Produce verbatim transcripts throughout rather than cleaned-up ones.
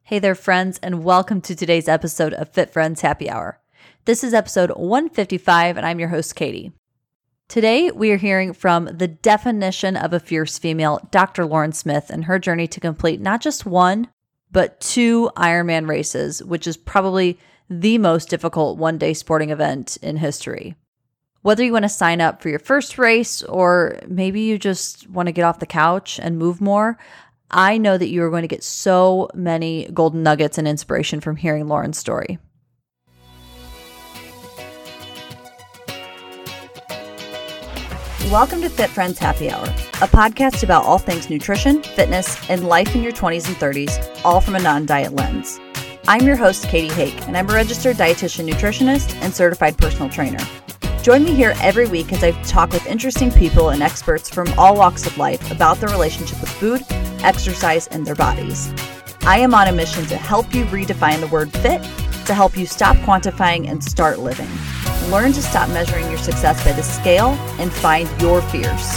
Hey there, friends, and welcome to today's episode of Fit Friends Happy Hour. This is episode one fifty-five, and I'm your host, Katie. Today, we are hearing from the definition of a fierce female, Doctor Lauren Smith, and her journey to complete not just one, but two Ironman races, which is probably the most difficult one-day sporting event in history. Whether you want to sign up for your first race, or maybe you just want to get off the couch and move more, I know that you are going to get so many golden nuggets and inspiration from hearing Lauren's story. Welcome to Fit Friends Happy Hour, a podcast about all things nutrition, fitness, and life in your twenties and thirties, all from a non-diet lens. I'm your host, Katie Hake, and I'm a registered dietitian nutritionist and certified personal trainer. Join me here every week as I talk with interesting people and experts from all walks of life about their relationship with food, exercise, and their bodies. I am on a mission to help you redefine the word fit, to help you stop quantifying and start living. Learn to stop measuring your success by the scale and find your fears.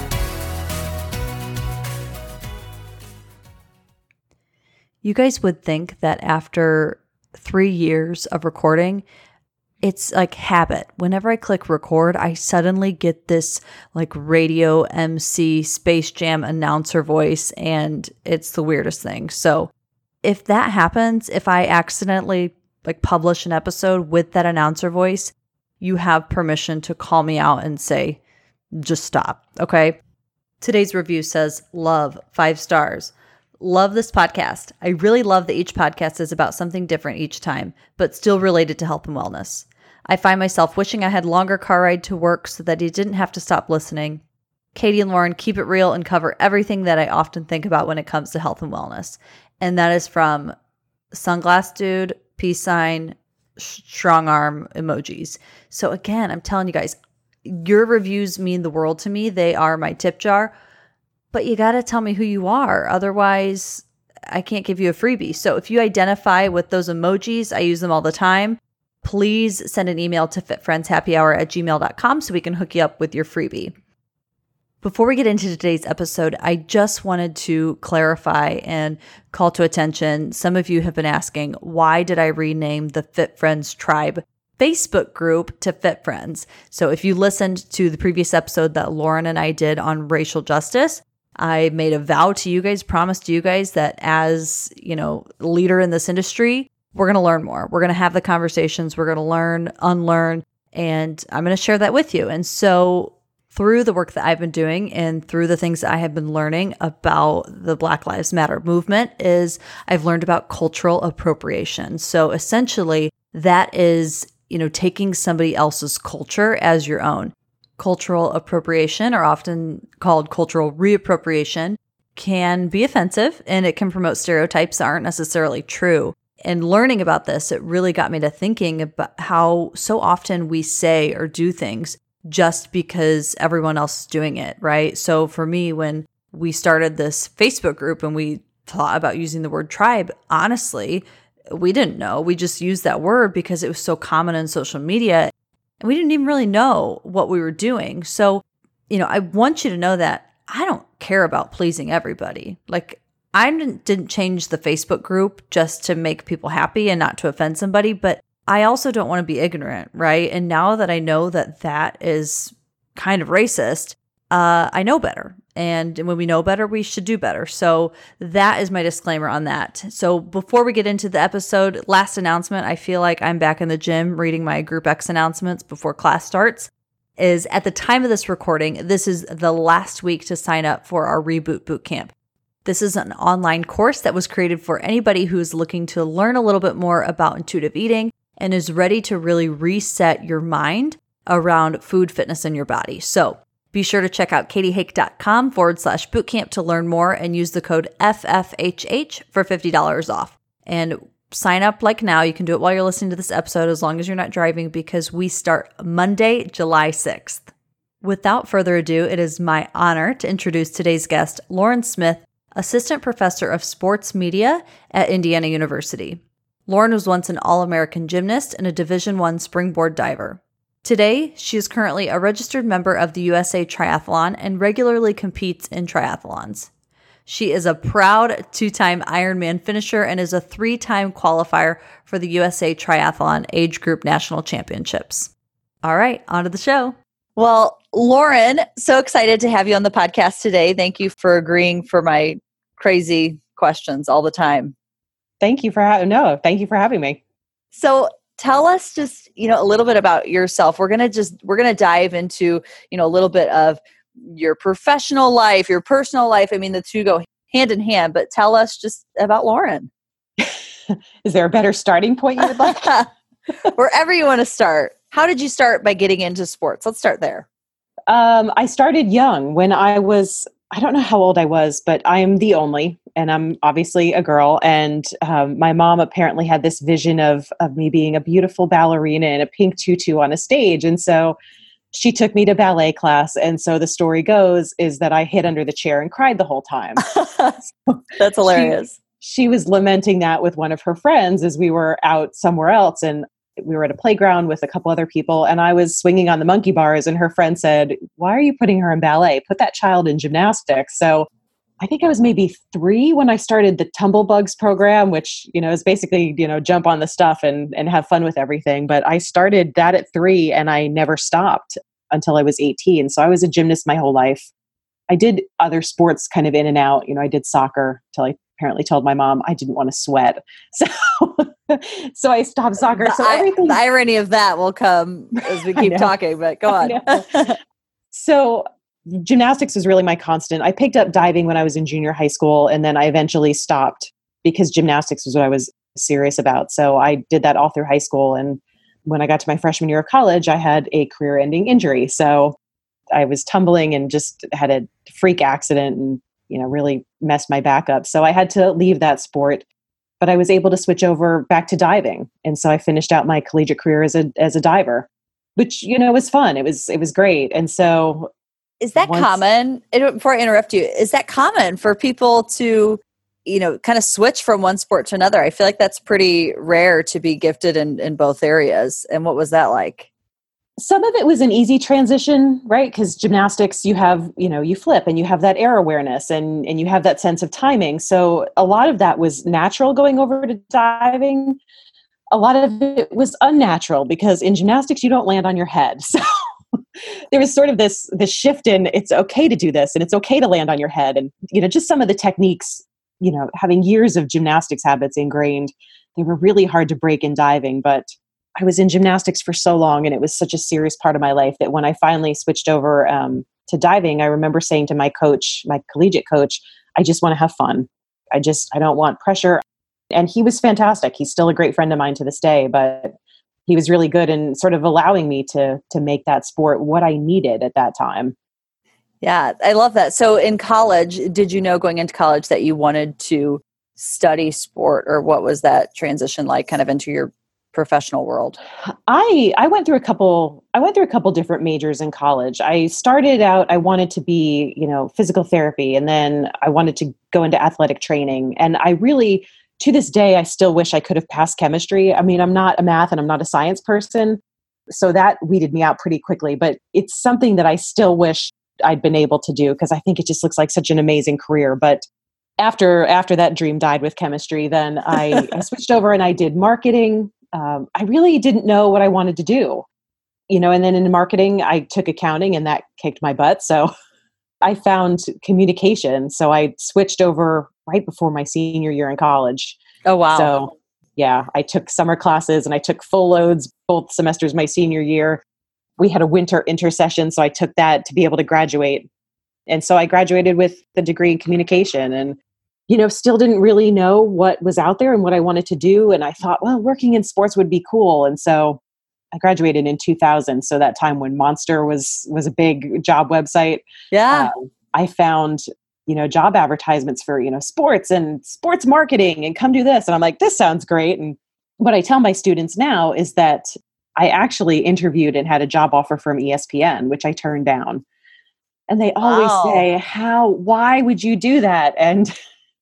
You guys would think that after three years of recording, it's like habit. Whenever I click record, I suddenly get this like radio M C Space Jam announcer voice, and it's the weirdest thing. So if that happens, if I accidentally like publish an episode with that announcer voice, you have permission to call me out and say, just stop. Okay. Today's review says, love, five stars. Love this podcast. I really love that each podcast is about something different each time, but still related to health and wellness. I find myself wishing I had longer car ride to work so that I didn't have to stop listening. Katie and Lauren keep it real and cover everything that I often think about when it comes to health and wellness. And that is from Sunglass Dude, peace sign, strong arm emojis. So again, I'm telling you guys, your reviews mean the world to me. They are my tip jar. But you got to tell me who you are. Otherwise, I can't give you a freebie. So if you identify with those emojis, I use them all the time. Please send an email to fitfriendshappyhour at gmail dot com so we can hook you up with your freebie. Before we get into today's episode, I just wanted to clarify and call to attention. Some of you have been asking, why did I rename the Fit Friends Tribe Facebook group to Fit Friends? So if you listened to the previous episode that Lauren and I did on racial justice, I made a vow to you guys, promised to you guys that as, you know, leader in this industry, we're going to learn more. We're going to have the conversations. We're going to learn, unlearn, and I'm going to share that with you. And so through the work that I've been doing and through the things that I have been learning about the Black Lives Matter movement is I've learned about cultural appropriation. So essentially that is, you know, taking somebody else's culture as your own. Cultural appropriation, or often called cultural reappropriation, can be offensive and it can promote stereotypes that aren't necessarily true. And learning about this, it really got me to thinking about how so often we say or do things just because everyone else is doing it, right? So for me, when we started this Facebook group and we thought about using the word tribe, honestly, we didn't know. We just used that word because it was so common in social media. And we didn't even really know what we were doing. So, you know, I want you to know that I don't care about pleasing everybody. Like, I didn't, didn't change the Facebook group just to make people happy and not to offend somebody, but I also don't want to be ignorant, right? And now that I know that that is kind of racist, uh, I know better. And when we know better, we should do better. So that is my disclaimer on that. So before we get into the episode, last announcement, I feel like I'm back in the gym reading my Group X announcements before class starts, is at the time of this recording, this is the last week to sign up for our Reboot Bootcamp. This is an online course that was created for anybody who is looking to learn a little bit more about intuitive eating and is ready to really reset your mind around food, fitness, and your body. So be sure to check out katiehake.com forward slash bootcamp to learn more and use the code F F H H for fifty dollars off. And sign up like now. You can do it while you're listening to this episode as long as you're not driving, because we start Monday, July sixth. Without further ado, it is my honor to introduce today's guest, Lauren Smith, Assistant Professor of Sports Media at Indiana University. Lauren was once an All-American gymnast and a Division I springboard diver. Today, she is currently a registered member of the U S A Triathlon and regularly competes in triathlons. She is a proud two-time Ironman finisher and is a three-time qualifier for the U S A Triathlon Age Group National Championships. All right, on to the show. Well, Lauren, so excited to have you on the podcast today. Thank you for agreeing for my crazy questions all the time. Thank you for having, no, thank you for having me. So tell us just, you know, a little bit about yourself. We're going to just, we're going to dive into, you know, a little bit of your professional life, your personal life. I mean, the two go hand in hand, but tell us just about Lauren. Is there a better starting point you would like? Wherever you want to start. How did you start by getting into sports? Let's start there. Um, I started young when I was, I don't know how old I was, but I am the only, and I'm obviously a girl. And um, my mom apparently had this vision of, of me being a beautiful ballerina in a pink tutu on a stage. And so she took me to ballet class. And so the story goes is that I hid under the chair and cried the whole time. That's hilarious. She, she was lamenting that with one of her friends as we were out somewhere else. And we were at a playground with a couple other people, and I was swinging on the monkey bars, and her friend said, "Why are you putting her in ballet? Put that child in gymnastics." So I think I was maybe three when I started the Tumblebugs program, which, you know, is basically, you know, jump on the stuff and, and have fun with everything. But I started that at three and I never stopped until I was eighteen. So I was a gymnast my whole life. I did other sports kind of in and out. You know, I did soccer till I apparently told my mom I didn't want to sweat. So, so I stopped soccer. The, so everything. The irony of that will come as we keep talking, but go on. So gymnastics was really my constant. I picked up diving when I was in junior high school, and then I eventually stopped because gymnastics was what I was serious about. So I did that all through high school. And when I got to my freshman year of college, I had a career-ending injury. So I was tumbling and just had a freak accident and, you know, really messed my back up. So I had to leave that sport, but I was able to switch over back to diving. And so I finished out my collegiate career as a, as a diver, which, you know, was fun. It was, it was great. And so is that once, common, before I interrupt you, is that common for people to, you know, kind of switch from one sport to another? I feel like that's pretty rare to be gifted in, in both areas. And what was that like? Some of it was an easy transition, right? Because gymnastics, you have, you know, you flip and you have that air awareness and, and you have that sense of timing. So a lot of that was natural going over to diving. A lot of it was unnatural because in gymnastics, you don't land on your head. So there was sort of this, this shift in it's okay to do this and it's okay to land on your head. And, you know, just some of the techniques, you know, having years of gymnastics habits ingrained, they were really hard to break in diving. But I was in gymnastics for so long and it was such a serious part of my life that when I finally switched over um, to diving, I remember saying to my coach, my collegiate coach, I just want to have fun. I just, I don't want pressure. And he was fantastic. He's still a great friend of mine to this day, but he was really good in sort of allowing me to, to make that sport what I needed at that time. Yeah, I love that. So in college, did you know going into college that you wanted to study sport, or what was that transition like kind of into your professional world? I I went through a couple I went through a couple different majors in college. I started out I wanted to be, you know, physical therapy, and then I wanted to go into athletic training. And I really, to this day, I still wish I could have passed chemistry. I mean, I'm not a math and I'm not a science person, so that weeded me out pretty quickly, but it's something that I still wish I'd been able to do because I think it just looks like such an amazing career. But after after that dream died with chemistry, then I, I switched over and I did marketing. Um, I really didn't know what I wanted to do, you know, and then in marketing, I took accounting and that kicked my butt. So I found communication. So I switched over right before my senior year in college. Oh, wow. So yeah, I took summer classes and I took full loads both semesters my senior year. We had a winter intersession, so I took that to be able to graduate. And so I graduated with the degree in communication and, you know, still didn't really know what was out there and what I wanted to do. And I thought, well, working in sports would be cool. And so I graduated in two thousand. So that time when Monster was, was a big job website. Yeah. Um, I found, you know, job advertisements for, you know, sports and sports marketing and come do this. And I'm like, this sounds great. And what I tell my students now is that I actually interviewed and had a job offer from E S P N, which I turned down. And they always Wow. say, how, why would you do that? And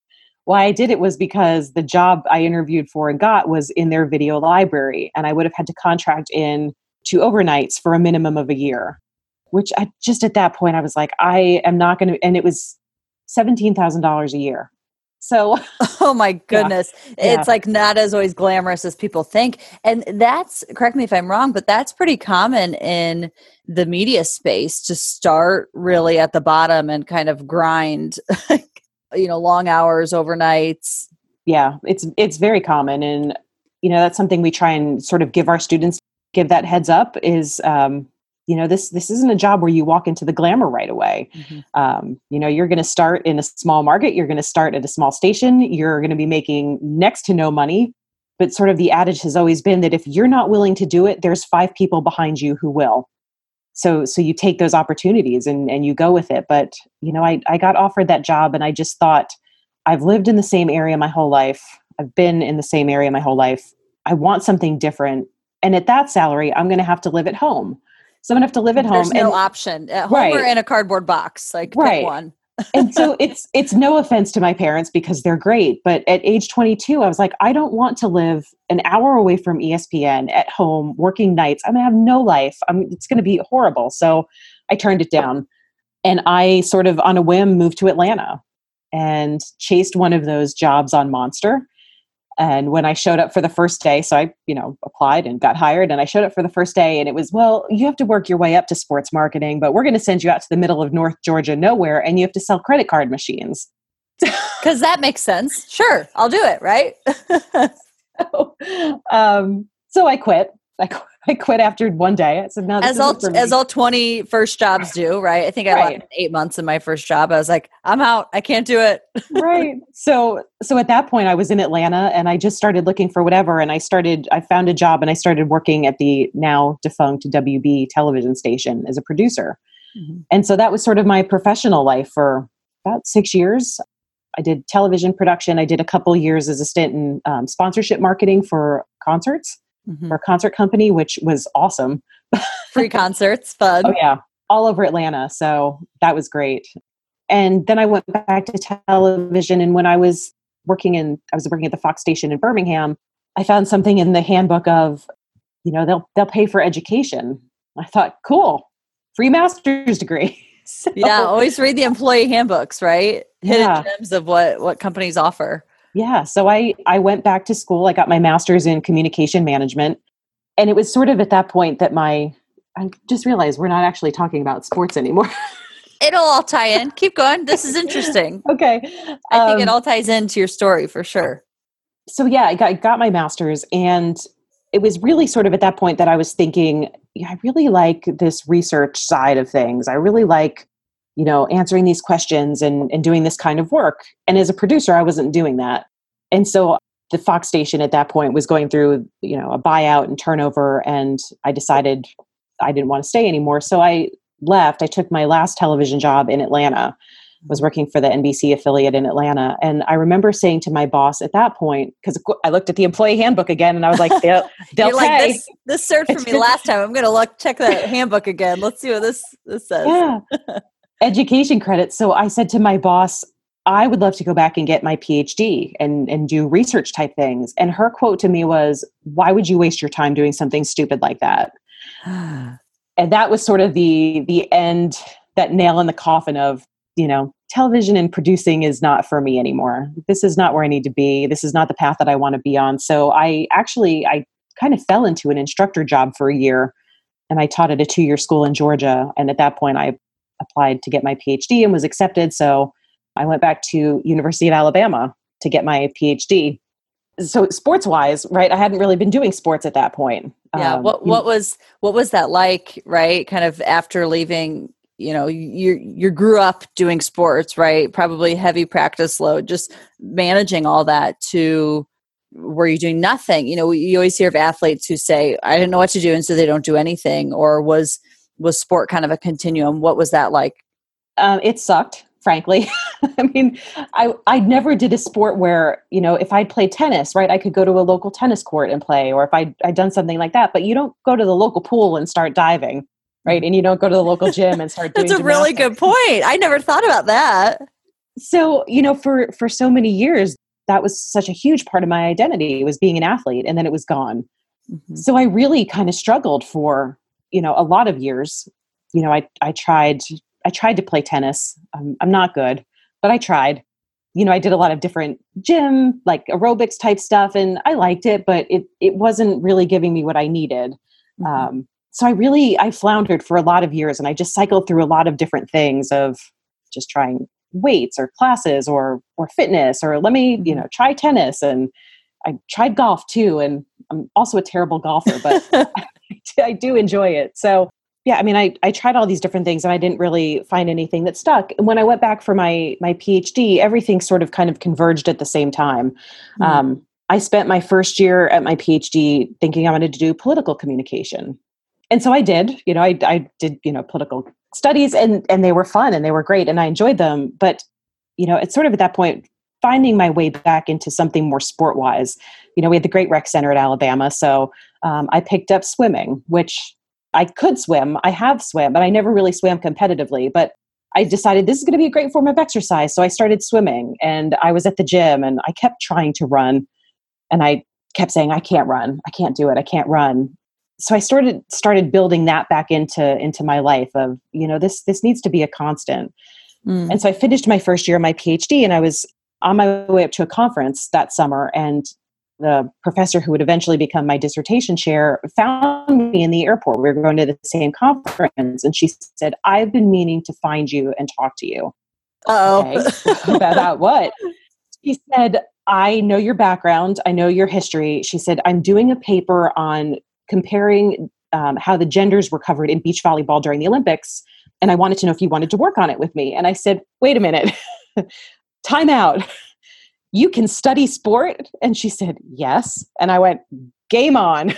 why I did it was because the job I interviewed for and got was in their video library. And I would have had to contract in two overnights for a minimum of a year, which I just at that point, I was like, I am not going to, and it was seventeen thousand dollars a year. So, oh my goodness. Yeah. It's Yeah. like not as always glamorous as people think. And that's, correct me if I'm wrong, but that's pretty common in the media space to start really at the bottom and kind of grind, you know, long hours, overnights. Yeah, it's it's very common. And, you know, that's something we try and sort of give our students, give that heads up is, um, you know, this this isn't a job where you walk into the glamour right away. Mm-hmm. Um, you know, you're going to start in a small market. You're going to start at a small station. You're going to be making next to no money. But sort of the adage has always been that if you're not willing to do it, there's five people behind you who will. So so you take those opportunities and, and you go with it. But, you know, I, I got offered that job and I just thought, I've lived in the same area my whole life. I've been in the same area my whole life. I want something different. And at that salary, I'm going to have to live at home. So I'm going to have to live at home. There's no and, option. At home right. or in a cardboard box. Like right. pick one. And so it's it's no offense to my parents because they're great. But at age twenty-two, I was like, I don't want to live an hour away from E S P N at home, working nights. I'm going to have no life. I'm, it's going to be horrible. So I turned it down. And I sort of on a whim moved to Atlanta and chased one of those jobs on Monster. And when I showed up for the first day, so I, you know, applied and got hired, and I showed up for the first day and it was, well, you have to work your way up to sports marketing, but we're going to send you out to the middle of North Georgia nowhere and you have to sell credit card machines. Because that makes sense. Sure, I'll do it, right? so, um, so I quit. I quit. I quit after one day. I said, no, this as all isn't for me. as all twenty first jobs do, right? I think I Right. left eight months in my first job. I was like, I'm out. I can't do it. Right. So, so at that point I was in Atlanta and I just started looking for whatever. And I started, I found a job and I started working at the now defunct W B television station as a producer. Mm-hmm. And so that was sort of my professional life for about six years. I did television production. I did a couple years as a stint in um, sponsorship marketing for concerts. Mm-hmm. For a concert company, which was awesome. Free concerts, fun. Oh yeah, all over Atlanta. So that was great. And then I went back to television. And when I was working in, I was working at the Fox station in Birmingham, I found something in the handbook of, you know, they'll they'll pay for education. I thought, cool, free master's degree. So, yeah, always read the employee handbooks, right? Hidden yeah. gems of what what companies offer. Yeah. So I, I went back to school. I got my master's in communication management. And it was sort of at that point that my, I just realized we're not actually talking about sports anymore. It'll all tie in. Keep going. This is interesting. Okay. I think um, it all ties into your story for sure. So yeah, I got, I got my master's and it was really sort of at that point that I was thinking, yeah, I really like this research side of things. I really like, you know, answering these questions and, and doing this kind of work. And as a producer, I wasn't doing that. And so the Fox station at that point was going through, you know, a buyout and turnover. And I decided I didn't want to stay anymore. So I left. I took my last television job in Atlanta, was working for the N B C affiliate in Atlanta. And I remember saying to my boss at that point, because I looked at the employee handbook again and I was like, they'll, they'll You're pay. Like, this, this served for me last time. I'm going to look, check that handbook again. Let's see what this, this says. Yeah. Education credits. So I said to my boss, I would love to go back and get my P H D and, and do research type things. And her quote to me was, why would you waste your time doing something stupid like that? And that was sort of the, the end, that nail in the coffin of, you know, television and producing is not for me anymore. This is not where I need to be. This is not the path that I want to be on. So I actually, I kind of fell into an instructor job for a year and I taught at a two-year school in Georgia. And at that point I applied to get my P H D and was accepted. So I went back to University of Alabama to get my P H D. So sports wise, right, I hadn't really been doing sports at that point. Yeah. Um, What, what was, what was that like, right? Kind of after leaving, you know, you, you grew up doing sports, right? Probably heavy practice load, just managing all that to, were you doing nothing? You know, you always hear of athletes who say, I didn't know what to do. And so they don't do anything. Or was, was sport kind of a continuum? What was that like? Um, it sucked, frankly. I mean, I, I never did a sport where, you know, if I'd played tennis, right, I could go to a local tennis court and play, or if I'd, I'd done something like that, but you don't go to the local pool and start diving, right? And you don't go to the local gym and start doing That's a really good point. I never thought about that. So, you know, for, for so many years, that was such a huge part of my identity, was being an athlete, and then it was gone. Mm-hmm. So I really kind of struggled for, you know, a lot of years. You know, I, I tried, I tried to play tennis. Um, I'm not good, but I tried. You know, I did a lot of different gym, like aerobics type stuff, and I liked it, but it it wasn't really giving me what I needed. Mm-hmm. Um, so I really I floundered for a lot of years, and I just cycled through a lot of different things of just trying weights or classes or or fitness or let me you know try tennis, and I tried golf too, and I'm also a terrible golfer, but I, I do enjoy it. So yeah, I mean, I, I tried all these different things and I didn't really find anything that stuck. And when I went back for my my PhD, everything sort of kind of converged at the same time. Mm. Um, I spent my first year at my PhD thinking I wanted to do political communication. And so I did, you know, I, I did, you know, political studies and, and they were fun and they were great and I enjoyed them. But, you know, it's sort of at that point, finding my way back into something more sport-wise. You know, we had the Great Rec Center at Alabama. So um, I picked up swimming, which I could swim. I have swam, but I never really swam competitively. But I decided this is going to be a great form of exercise. So I started swimming and I was at the gym and I kept trying to run. And I kept saying, I can't run. I can't do it. I can't run. So I started started building that back into, into my life of, you know, this, this needs to be a constant. Mm. And so I finished my first year of my PhD and I was on my way up to a conference that summer. And the professor who would eventually become my dissertation chair found me in the airport. We were going to the same conference. And she said, I've been meaning to find you and talk to you. Oh, okay. About what? She said, I know your background. I know your history. She said, I'm doing a paper on comparing um, how the genders were covered in beach volleyball during the Olympics. And I wanted to know if you wanted to work on it with me. And I said, wait a minute, time out. You can study sport? And she said, yes. And I went, game on.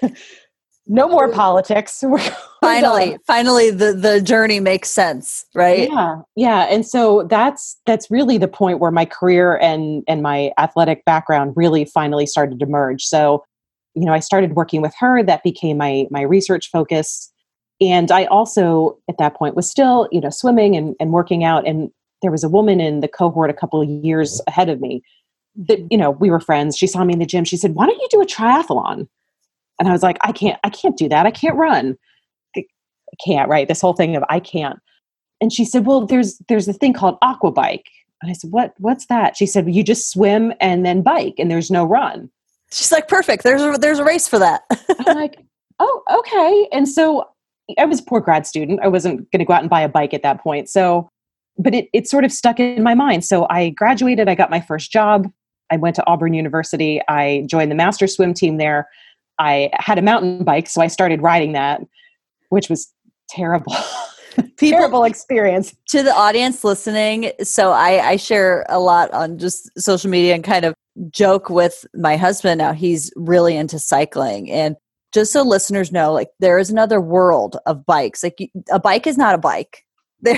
No more politics. Finally, finally the, the journey makes sense, right? Yeah. Yeah. And so that's, that's really the point where my career and, and my athletic background really finally started to merge. So, you know, I started working with her. That became my, my research focus. And I also, at that point, was still, you know, swimming and, and working out. And there was a woman in the cohort a couple of years ahead of me that, you know, we were friends. She saw me in the gym. She said, why don't you do a triathlon? And I was like, I can't, I can't do that. I can't run. I can't, right? This whole thing of I can't. And she said, well, there's, there's a thing called aqua bike. And I said, what, what's that? She said, well, you just swim and then bike and there's no run. She's like, perfect. There's a, there's a race for that. I'm like, oh, okay. And so I was a poor grad student. I wasn't going to go out and buy a bike at that point. So But it, it sort of stuck in my mind. So I graduated, I got my first job. I went to Auburn University. I joined the master swim team there. I had a mountain bike, so I started riding that, which was terrible. People, terrible experience. To the audience listening, so I, I share a lot on just social media and kind of joke with my husband now. He's really into cycling. And just so listeners know, like there is another world of bikes. Like a bike is not a bike. There,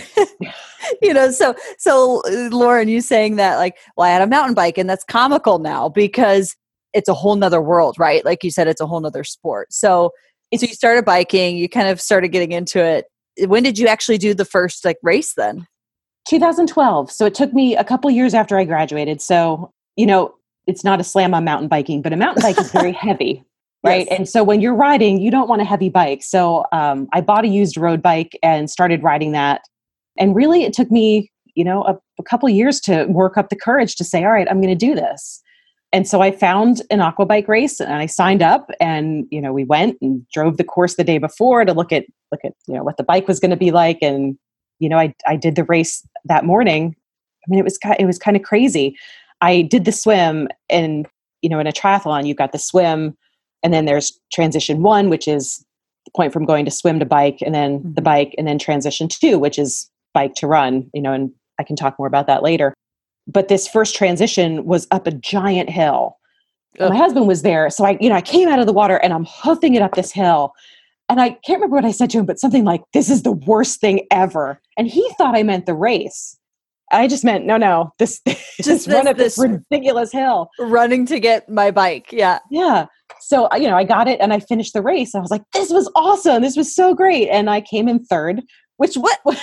you know, so, so Lauren, you saying that like, well, I had a mountain bike and that's comical now because it's a whole nother world, right? Like you said, it's a whole nother sport. So, so you started biking, you kind of started getting into it. When did you actually do the first like race then? two thousand twelve. So it took me a couple years after I graduated. So, you know, it's not a slam on mountain biking, but a mountain bike is very heavy. Right. Yes. And so when you're riding, you don't want a heavy bike. So um, I bought a used road bike and started riding that. And really, it took me, you know, a, a couple years to work up the courage to say, all right, I'm going to do this. And so I found an aqua bike race and I signed up and, you know, we went and drove the course the day before to look at, look at, you know, what the bike was going to be like. And, you know, I, I did the race that morning. I mean, it was, it was kind of crazy. I did the swim and, you know, in a triathlon, you've got the swim and then there's transition one, which is the point from going to swim to bike, and then mm-hmm. the bike, and then transition two, which is bike to run, you know, and I can talk more about that later. But this first transition was up a giant hill. My husband was there. So I, you know, I came out of the water and I'm hoofing it up this hill. And I can't remember what I said to him, but something like, this is the worst thing ever. And he thought I meant the race. I just meant, no, no, this, just this, run up this, this ridiculous hill. Running to get my bike. Yeah. Yeah. So, you know, I got it and I finished the race. I was like, this was awesome. This was so great. And I came in third, which what, what?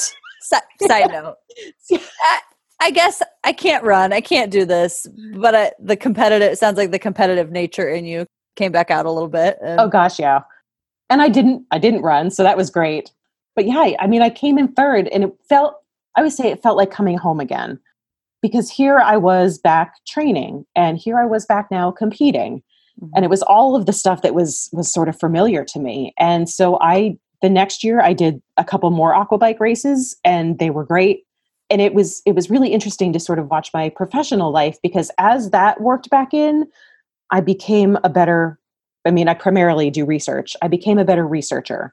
Side note. I, I guess I can't run. I can't do this, but I, the competitive, it sounds like the competitive nature in you came back out a little bit. And... Oh gosh. Yeah. And I didn't, I didn't run. So that was great. But yeah, I mean, I came in third and it felt I would say it felt like coming home again, because here I was back training and here I was back now competing. Mm-hmm. And it was all of the stuff that was, was sort of familiar to me. And so I, the next year I did a couple more aquabike races and they were great. And it was, it was really interesting to sort of watch my professional life, because as that worked back in, I became a better, I mean, I primarily do research. I became a better researcher.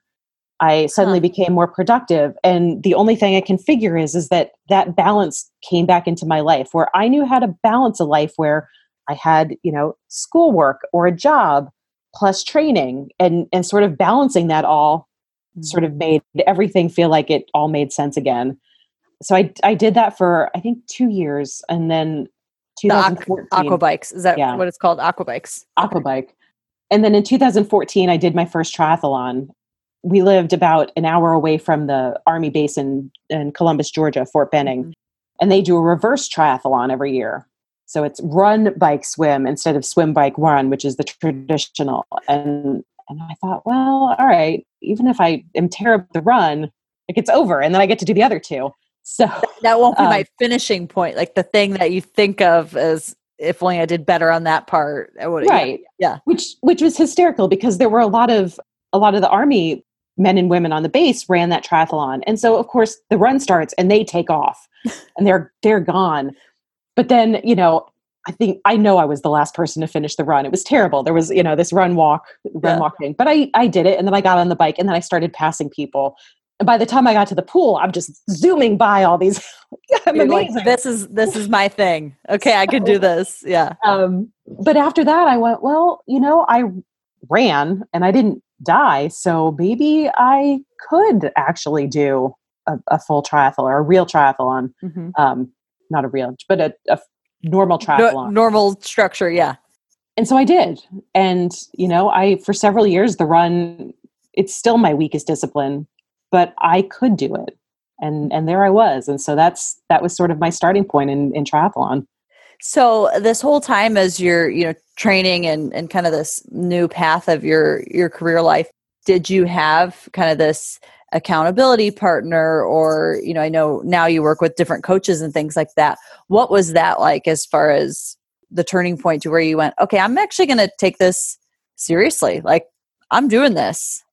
I suddenly huh. became more productive. And the only thing I can figure is, is that that balance came back into my life, where I knew how to balance a life where I had, you know, schoolwork or a job plus training, and, and sort of balancing that all mm-hmm. sort of made everything feel like it all made sense again. So I, I did that for, I think, two years. And then twenty fourteen. The aqu- aquabikes. Is that yeah. what it's called? Aquabikes. Aquabike. And then in two thousand fourteen, I did my first triathlon. We lived about an hour away from the Army base in, in Columbus, Georgia, Fort Benning. Mm-hmm. And they do a reverse triathlon every year. So it's run, bike, swim instead of swim, bike, run, which is the traditional. And and I thought, well, all right, even if I am terrible at the run, like it's over. And then I get to do the other two. So that won't be um, my finishing point. Like the thing that you think of as, if only I did better on that part. I would, right. Yeah, yeah. Which, which was hysterical, because there were a lot of, a lot of the Army men and women on the base ran that triathlon. And so of course the run starts and they take off and they're, they're gone. But then, you know, I think, I know I was the last person to finish the run. It was terrible. There was, you know, this run walk, run yeah. walk thing, but I, I did it. And then I got on the bike and then I started passing people. And by the time I got to the pool, I'm just zooming by all these. I'm You're amazing. Like, this is, this is my thing. Okay. I can do this. Yeah. Um, but after that I went, well, you know, I ran and I didn't die. So maybe I could actually do a, a full triathlon or a real triathlon. Mm-hmm. Um, not a real, but a, a normal triathlon. No, normal structure. Yeah. And so I did. And, you know, I, for several years, the run, it's still my weakest discipline, but I could do it. And, and there I was. And so that's, that was sort of my starting point in, in triathlon. So this whole time as you're, you know, training and, and kind of this new path of your, your career life, did you have kind of this accountability partner, or, you know, I know now you work with different coaches and things like that. What was that like as far as the turning point to where you went, okay, I'm actually going to take this seriously. Like I'm doing this.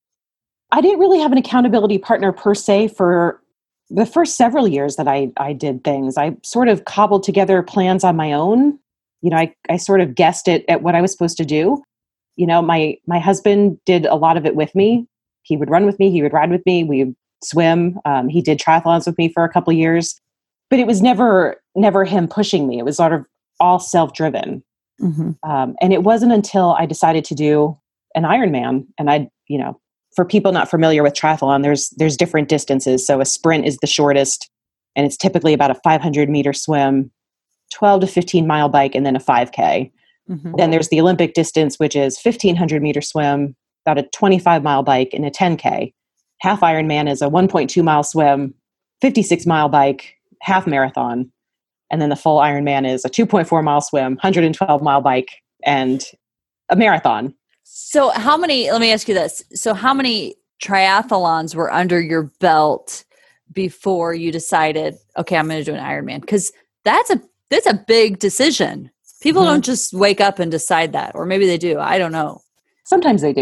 I didn't really have an accountability partner per se for the first several years that I, I did things. I sort of cobbled together plans on my own. You know, I, I sort of guessed it at what I was supposed to do. You know, my, my husband did a lot of it with me. He would run with me. He would ride with me. We would swim. Um, he did triathlons with me for a couple of years, but it was never, never him pushing me. It was sort of all self-driven. Mm-hmm. Um, and it wasn't until I decided to do an Ironman, and I, you know, for people not familiar with triathlon, there's, there's different distances. So a sprint is the shortest, and it's typically about a five hundred meter swim, twelve to fifteen mile bike, and then a five K. Mm-hmm. Then there's the Olympic distance, which is fifteen hundred meter swim, about a twenty-five mile bike, and a ten K. Half Ironman is a one point two mile swim, fifty-six mile bike, half marathon. And then the full Ironman is a two point four mile swim, one hundred twelve mile bike, and a marathon. So how many, let me ask you this. So how many triathlons were under your belt before you decided, okay, I'm going to do an Ironman? Because that's a, that's a big decision. People mm-hmm. don't just wake up and decide that, or maybe they do. I don't know. Sometimes they do.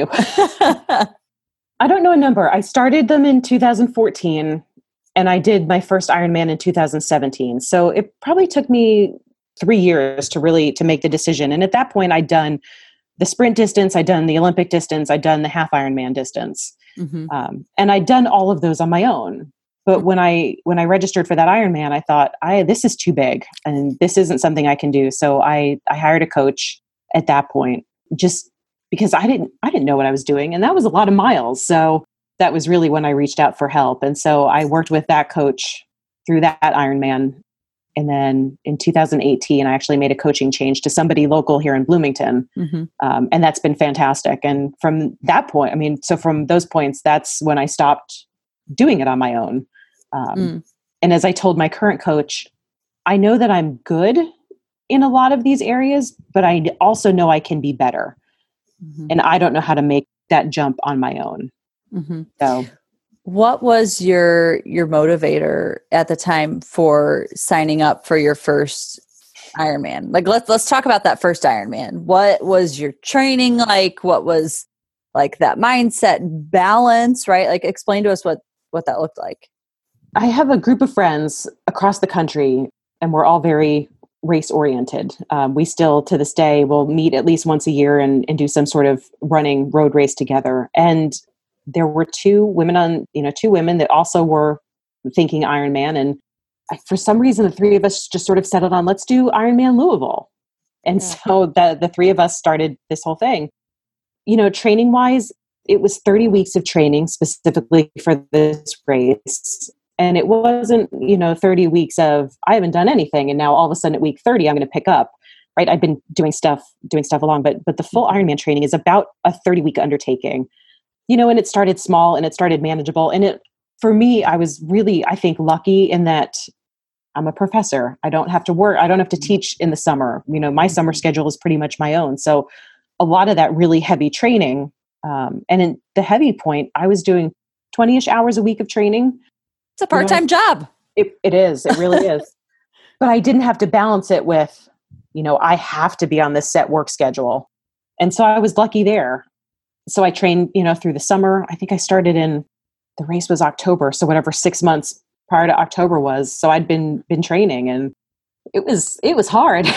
I don't know a number. I started them in two thousand fourteen and I did my first Ironman in two thousand seventeen. So it probably took me three years to really, to make the decision. And at that point I'd done the sprint distance, I'd done the Olympic distance, I'd done the half Ironman distance. Mm-hmm. Um, and I'd done all of those on my own. But when I, when I registered for that Ironman, I thought, I, this is too big and this isn't something I can do. So I, I hired a coach at that point, just because I didn't, I didn't know what I was doing. And that was a lot of miles. So that was really when I reached out for help. And so I worked with that coach through that Ironman. And then in two thousand eighteen, I actually made a coaching change to somebody local here in Bloomington. Mm-hmm. Um, and that's been fantastic. And from that point, I mean, so from those points, that's when I stopped doing it on my own. Um, mm. And as I told my current coach, I know that I'm good in a lot of these areas, but I also know I can be better. Mm-hmm. And I don't know how to make that jump on my own. Mm-hmm. So What was your your motivator at the time for signing up for your first Ironman? Like let's let's talk about that first Ironman. What was your training like? What was like that mindset balance, right? Like explain to us what what that looked like. I have a group of friends across the country, and we're all very race oriented. Um, we still, to this day, will meet at least once a year and, and do some sort of running road race together. And there were two women on, you know, two women that also were thinking Ironman. And I, for some reason, the three of us just sort of settled on, let's do Ironman Louisville. And yeah. so the, the three of us started this whole thing. You know, training wise, it was thirty weeks of training specifically for this race. And it wasn't, you know, thirty weeks of, I haven't done anything. And now all of a sudden at week thirty, I'm going to pick up, right? I've been doing stuff, doing stuff along, but, but the full Ironman training is about a thirty week undertaking, you know, and it started small and it started manageable. And it, for me, I was really, I think, lucky in that I'm a professor. I don't have to work. I don't have to teach in the summer. You know, my summer schedule is pretty much my own. So a lot of that really heavy training. Um, and in the heavy point, I was doing twenty-ish hours a week of training. It's a part-time you know, job. It, it is. It really is. But I didn't have to balance it with, you know, I have to be on this set work schedule. And so I was lucky there. So I trained, you know, through the summer. I think I started in, the race was October. So whatever six months prior to October was. So I'd been, been training, and it was, it was hard.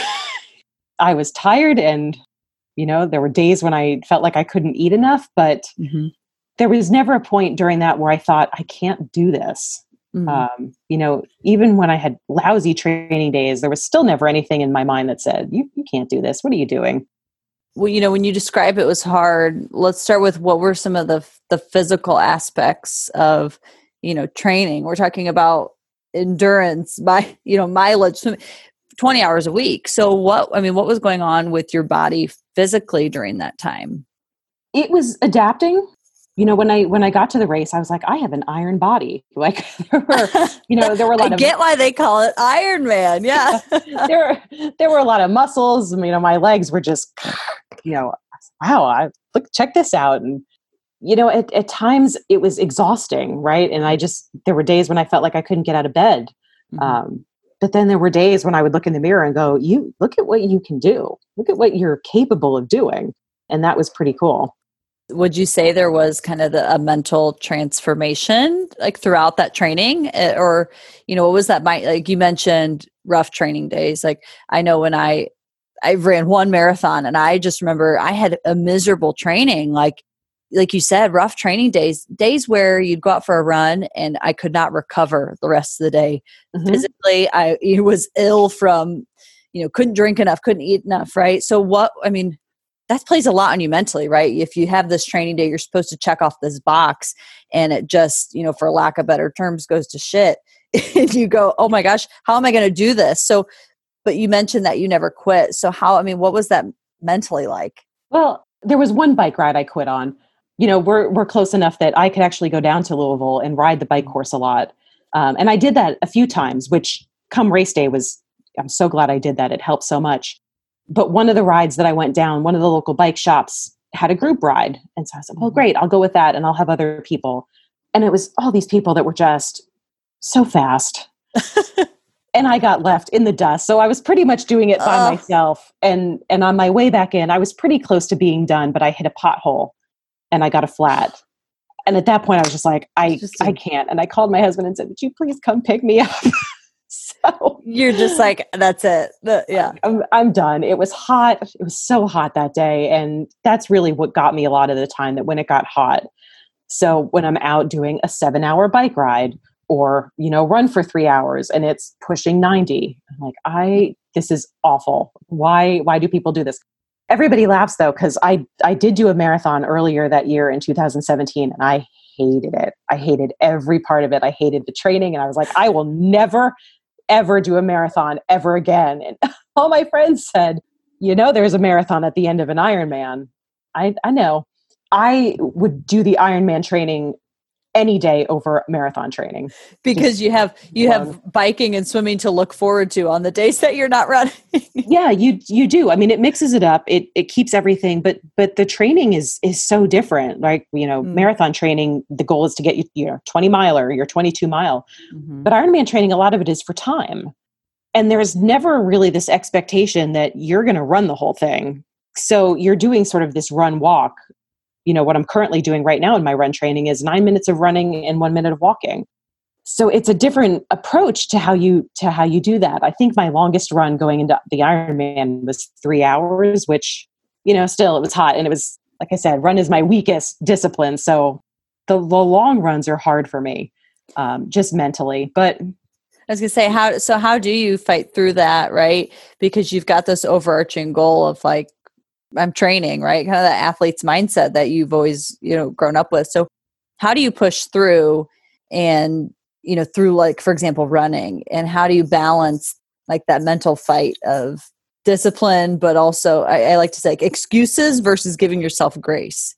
I was tired, and, you know, there were days when I felt like I couldn't eat enough, but mm-hmm. there was never a point during that where I thought, I can't do this. Mm-hmm. Um, you know, even when I had lousy training days, there was still never anything in my mind that said, you, you can't do this. What are you doing? Well, you know, when you describe it was hard, let's start with what were some of the the physical aspects of, you know, training. We're talking about endurance by, you know, mileage, twenty hours a week. So what, I mean, what was going on with your body physically during that time? It was adapting. You know, when I when I got to the race, I was like, I have an iron body. Like there were, you know, there were a lot I of get why they call it Iron Man. Yeah. there there were a lot of muscles. You know, my legs were just, you know, wow, I look, check this out. And, you know, at, at times it was exhausting, right? And I just, there were days when I felt like I couldn't get out of bed. Mm-hmm. Um, but then there were days when I would look in the mirror and go, you look at what you can do. Look at what you're capable of doing. And that was pretty cool. Would you say there was kind of the, a mental transformation like throughout that training, or, you know, what was that? My, like you mentioned rough training days. Like I know when I, I ran one marathon and I just remember I had a miserable training. Like, like you said, rough training days, days where you'd go out for a run and I could not recover the rest of the day. Mm-hmm. Physically, I was ill from, you know, couldn't drink enough, couldn't eat enough. Right. So what, I mean, that plays a lot on you mentally, right? If you have this training day, you're supposed to check off this box and it just, you know, for lack of better terms, goes to shit. And you go, oh my gosh, how am I going to do this? So, but you mentioned that you never quit. So how, I mean, what was that mentally like? Well, there was one bike ride I quit on. You know, we're, we're close enough that I could actually go down to Louisville and ride the bike course a lot. Um, and I did that a few times, which come race day was, I'm so glad I did that. It helped so much. But one of the rides that I went down, one of the local bike shops had a group ride. And so I said, well, great, I'll go with that and I'll have other people. And it was all these people that were just so fast. And I got left in the dust. So I was pretty much doing it by uh. myself. And, and on my way back in, I was pretty close to being done, but I hit a pothole and I got a flat. And at that point I was just like, I, just a- I can't. And I called my husband and said, would you please come pick me up? So you're just like, that's it. The, yeah. I'm, I'm done. It was hot. It was so hot that day. And that's really what got me a lot of the time, that when it got hot. So when I'm out doing a seven hour bike ride or, you know, run for three hours and it's pushing ninety, I'm like, I, this is awful. Why, why do people do this? Everybody laughs though, because I, I did do a marathon earlier that year in two thousand seventeen and I hated it. I hated every part of it. I hated the training and I was like, I will never ever do a marathon ever again. And all my friends said, you know, there's a marathon at the end of an Ironman. I, I know. I would do the Ironman training any day over marathon training. Because Just you have you alone. have biking and swimming to look forward to on the days that you're not running. Yeah, you you do. I mean, it mixes it up. It it keeps everything, but but the training is is so different. Like, you know, Mm. marathon training, the goal is to get you, you know, twenty miler, your twenty-two mile. Mm-hmm. But Ironman training, a lot of it is for time. And there's never really this expectation that you're going to run the whole thing. So you're doing sort of this run walk. You know, what I'm currently doing right now in my run training is nine minutes of running and one minute of walking. So it's a different approach to how you to how you do that. I think my longest run going into the Ironman was three hours, which, you know, still it was hot. And it was, like I said, run is my weakest discipline. So the, the long runs are hard for me, um, just mentally. But I was gonna say, how so how do you fight through that, right? Because you've got this overarching goal of like, I'm training, right? Kind of that athlete's mindset that you've always, you know, grown up with. So how do you push through and, you know, through like, for example, running, and how do you balance like that mental fight of discipline, but also I, I like to say like, excuses versus giving yourself grace?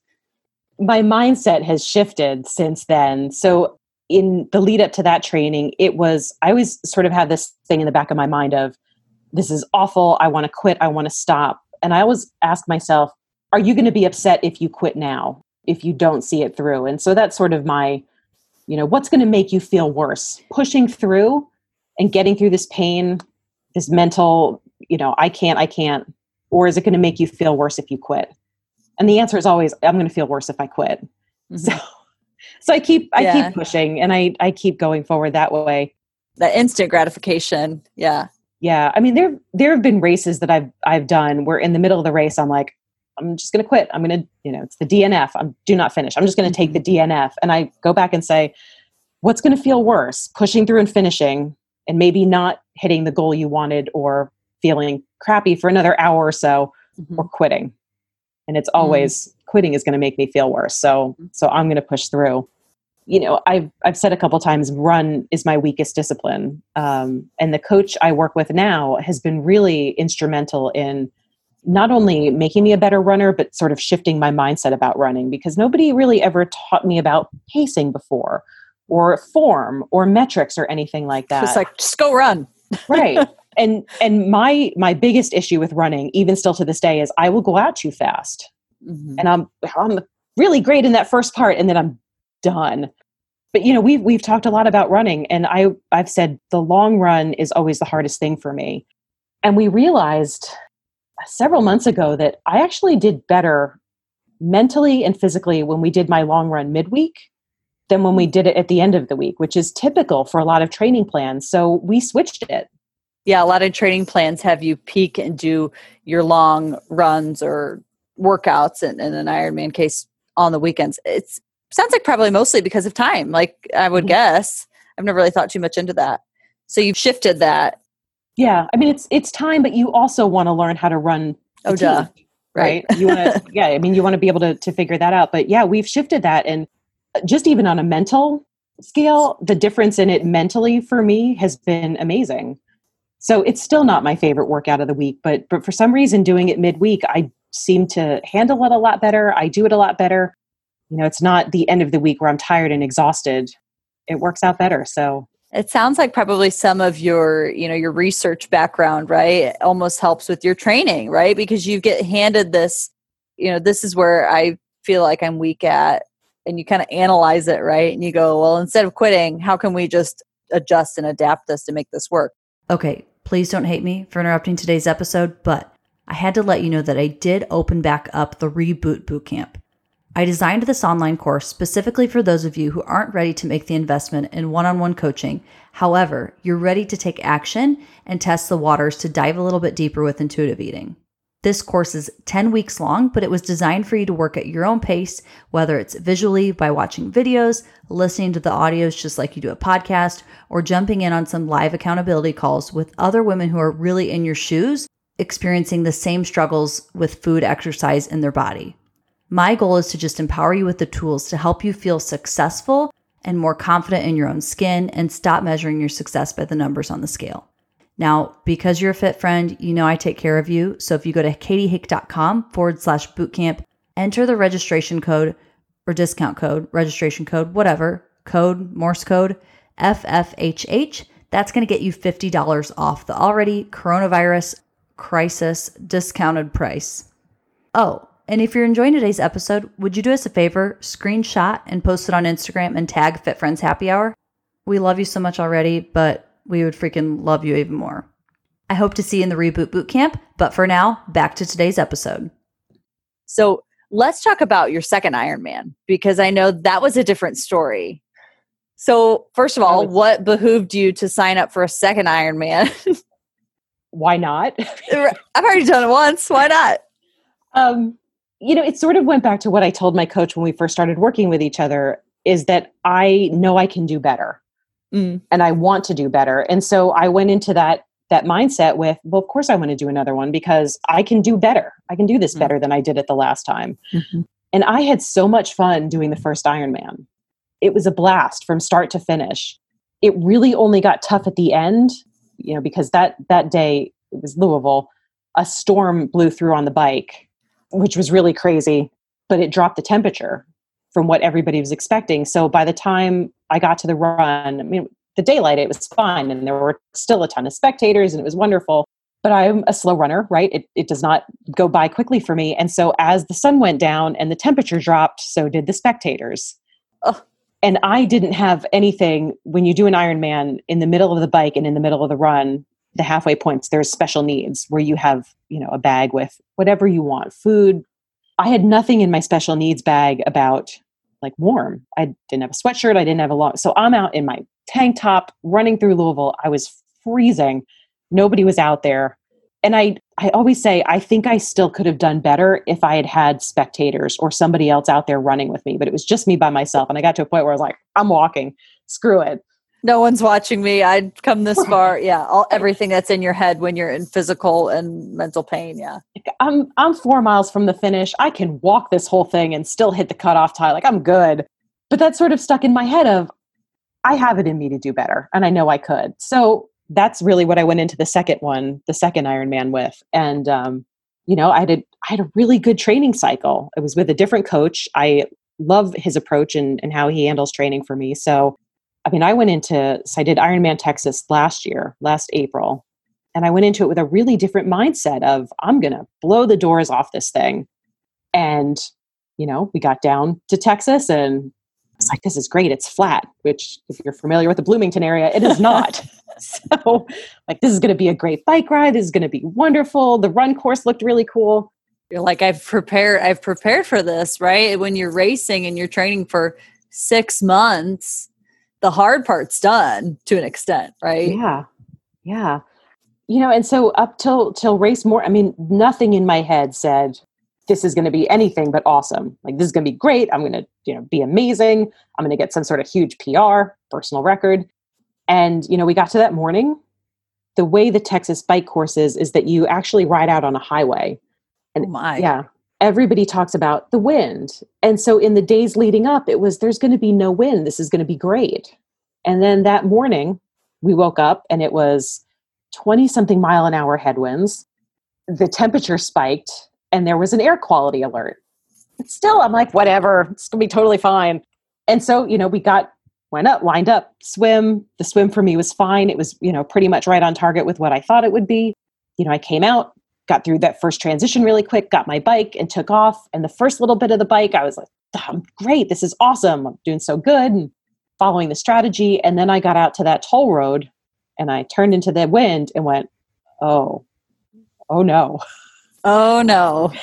My mindset has shifted since then. So in the lead up to that training, it was, I always sort of have this thing in the back of my mind of, this is awful. I want to quit. I want to stop. And I always ask myself, are you going to be upset if you quit now, if you don't see it through? And so that's sort of my, you know, what's going to make you feel worse? Pushing through and getting through this pain, this mental, you know, I can't, I can't, or is it going to make you feel worse if you quit? And the answer is always, I'm going to feel worse if I quit. Mm-hmm. So, so I keep, I yeah. keep pushing, and I, I keep going forward that way. That instant gratification. Yeah. Yeah. I mean, there, there have been races that I've, I've done where in the middle of the race, I'm like, I'm just going to quit. I'm going to, you know, it's the D N F. I'm do not finish. I'm just going to take the D N F. And I go back and say, what's going to feel worse? Pushing through and finishing and maybe not hitting the goal you wanted, or feeling crappy for another hour or so, mm-hmm. or quitting. And it's always mm-hmm. quitting is going to make me feel worse. So, so I'm going to push through. You know, I've, I've said a couple times, run is my weakest discipline. Um, and the coach I work with now has been really instrumental in not only making me a better runner, but sort of shifting my mindset about running, because nobody really ever taught me about pacing before, or form, or metrics, or anything like that. It's like, just go run. Right. And, and my, my biggest issue with running, even still to this day, is I will go out too fast. Mm-hmm. And I'm, I'm really great in that first part, and then I'm done. But, you know, we've, we've talked a lot about running, and I, I've said the long run is always the hardest thing for me. And we realized several months ago that I actually did better mentally and physically when we did my long run midweek than when we did it at the end of the week, which is typical for a lot of training plans. So we switched it. Yeah, a lot of training plans have you peak and do your long runs or workouts, in, in an Ironman case, on the weekends. It sounds like probably mostly because of time, like I would mm-hmm. guess. I've never really thought too much into that. So you've shifted that. Yeah, I mean, it's it's time, but you also want to learn how to run. Oh, duh. Right. right? You want to, yeah, I mean, you want to be able to, to figure that out. But yeah, we've shifted that. And just even on a mental scale, the difference in it mentally for me has been amazing. So it's still not my favorite workout of the week, but, but for some reason doing it midweek, I seem to handle it a lot better. I do it a lot better. You know, it's not the end of the week where I'm tired and exhausted. It works out better. So it sounds like probably some of your, you know, your research background, right? It almost helps with your training, right? Because you get handed this, you know, this is where I feel like I'm weak at, and you kind of analyze it, right? And you go, well, instead of quitting, how can we just adjust and adapt this to make this work? Okay, please don't hate me for interrupting today's episode, but I had to let you know that I did open back up the Reboot Bootcamp. I designed this online course specifically for those of you who aren't ready to make the investment in one-on-one coaching. However, you're ready to take action and test the waters to dive a little bit deeper with intuitive eating. This course is ten weeks long, but it was designed for you to work at your own pace, whether it's visually by watching videos, listening to the audios just like you do a podcast, or jumping in on some live accountability calls with other women who are really in your shoes, experiencing the same struggles with food, exercise, and their body. My goal is to just empower you with the tools to help you feel successful and more confident in your own skin, and stop measuring your success by the numbers on the scale. Now, because you're a fit friend, you know I take care of you. So if you go to katiehick.com forward slash bootcamp, enter the registration code or discount code, registration code, whatever, code, Morse code, F F H H. That's going to get you fifty dollars off the already coronavirus crisis discounted price. Oh, and if you're enjoying today's episode, would you do us a favor, screenshot and post it on Instagram and tag Fit Friends Happy Hour? We love you so much already, but we would freaking love you even more. I hope to see you in the Reboot Bootcamp, but for now, back to today's episode. So let's talk about your second Ironman, because I know that was a different story. So first of all, what behooved you to sign up for a second Ironman? Why not? I've already done it once. Why not? Um, you know, it sort of went back to what I told my coach when we first started working with each other, is that I know I can do better mm. and I want to do better. And so I went into that that mindset with, well, of course I want to do another one because I can do better. I can do this mm. better than I did it the last time. Mm-hmm. And I had so much fun doing the first Ironman. It was a blast from start to finish. It really only got tough at the end, you know, because that that day, it was Louisville, a storm blew through on the bike, which was really crazy, but it dropped the temperature from what everybody was expecting. So by the time I got to the run, I mean, the daylight, it was fine. And there were still a ton of spectators and it was wonderful, but I'm a slow runner, right? It, it does not go by quickly for me. And so as the sun went down and the temperature dropped, so did the spectators. Ugh. And I didn't have anything. When you do an Ironman in the middle of the bike and in the middle of the run, the halfway points, there's special needs where you have, you know, a bag with whatever you want, food. I had nothing in my special needs bag about like warm. I didn't have a sweatshirt. I didn't have a long, so I'm out in my tank top running through Louisville. I was freezing. Nobody was out there. And I, I always say, I think I still could have done better if I had had spectators or somebody else out there running with me, but it was just me by myself. And I got to a point where I was like, I'm walking, screw it. No one's watching me. I'd come this far. Yeah. All, everything that's in your head when you're in physical and mental pain. Yeah. I'm, I'm four miles from the finish. I can walk this whole thing and still hit the cutoff time. Like I'm good. But that sort of stuck in my head of, I have it in me to do better. And I know I could. So that's really what I went into the second one, the second Ironman with. And, um, you know, I did, I had a really good training cycle. It was with a different coach. I love his approach and, and how he handles training for me. So, I mean, I went into, so I did Ironman Texas last year, last April, and I went into it with a really different mindset of, I'm going to blow the doors off this thing. And, you know, we got down to Texas and it's like, this is great. It's flat, which if you're familiar with the Bloomington area, it is not. So like, this is going to be a great bike ride. This is going to be wonderful. The run course looked really cool. You're like, I've prepared, I've prepared for this, right? When you're racing and you're training for six months, the hard part's done to an extent, right? Yeah. Yeah. You know, and so up till, till race more, I mean, nothing in my head said, this is going to be anything but awesome. Like, this is going to be great. I'm going to, you know, be amazing. I'm going to get some sort of huge P R, personal record. And, you know, we got to that morning. The way the Texas bike course is, is that you actually ride out on a highway. And oh my. Yeah, everybody talks about the wind. And so in the days leading up, it was, there's going to be no wind. This is going to be great. And then that morning we woke up and it was twenty something mile an hour headwinds. The temperature spiked and there was an air quality alert. But still, I'm like, whatever, it's going to be totally fine. And so, you know, we got, went up, lined up, swim. The swim for me was fine. It was, you know, pretty much right on target with what I thought it would be. You know, I came out, got through that first transition really quick, got my bike and took off. And the first little bit of the bike, I was like, oh, great, this is awesome. I'm doing so good and following the strategy. And then I got out to that toll road and I turned into the wind and went, oh, oh no. Oh no.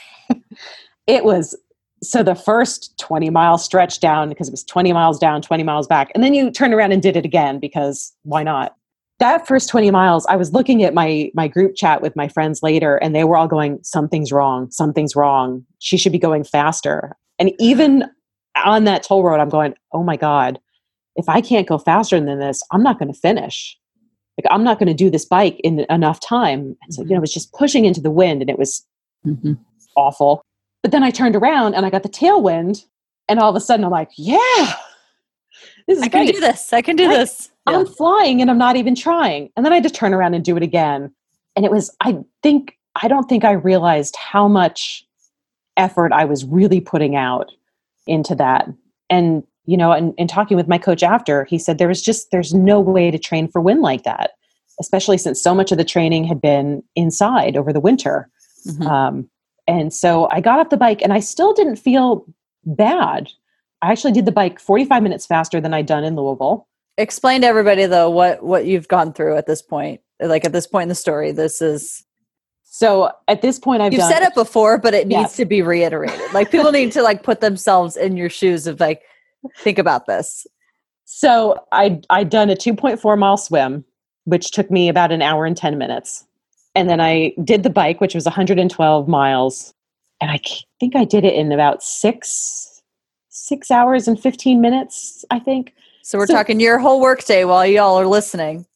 It was, so the first twenty mile stretch down, because it was twenty miles down, twenty miles back. And then you turned around and did it again because why not? That first twenty miles, I was looking at my my group chat with my friends later and they were all going, something's wrong, something's wrong. She should be going faster. And even on that toll road, I'm going, oh my God, if I can't go faster than this, I'm not going to finish. Like, I'm not going to do this bike in enough time. And so, you know, it was just pushing into the wind and it was mm-hmm. awful. But then I turned around and I got the tailwind and all of a sudden I'm like, yeah, this is I can great. do this. I can do I, this. I'm yeah. flying and I'm not even trying. And then I had to turn around and do it again. And it was, I think, I don't think I realized how much effort I was really putting out into that. And, you know, and, and talking with my coach after, he said there was just, there's no way to train for wind like that, especially since so much of the training had been inside over the winter. Mm-hmm. Um, and so I got off the bike and I still didn't feel bad. I actually did the bike forty-five minutes faster than I'd done in Louisville. Explain to everybody though, what, what you've gone through at this point. Like at this point in the story, this is, so at this point I've you've done, said it before, but it needs Yes. to be reiterated. Like people need to like put themselves in your shoes of like, think about this. So I, I'd done a two point four mile swim, which took me about an hour and ten minutes. And then I did the bike, which was one hundred twelve miles. And I think I did it in about six, six hours and fifteen minutes, I think. So we're So- talking your whole workday while y'all are listening.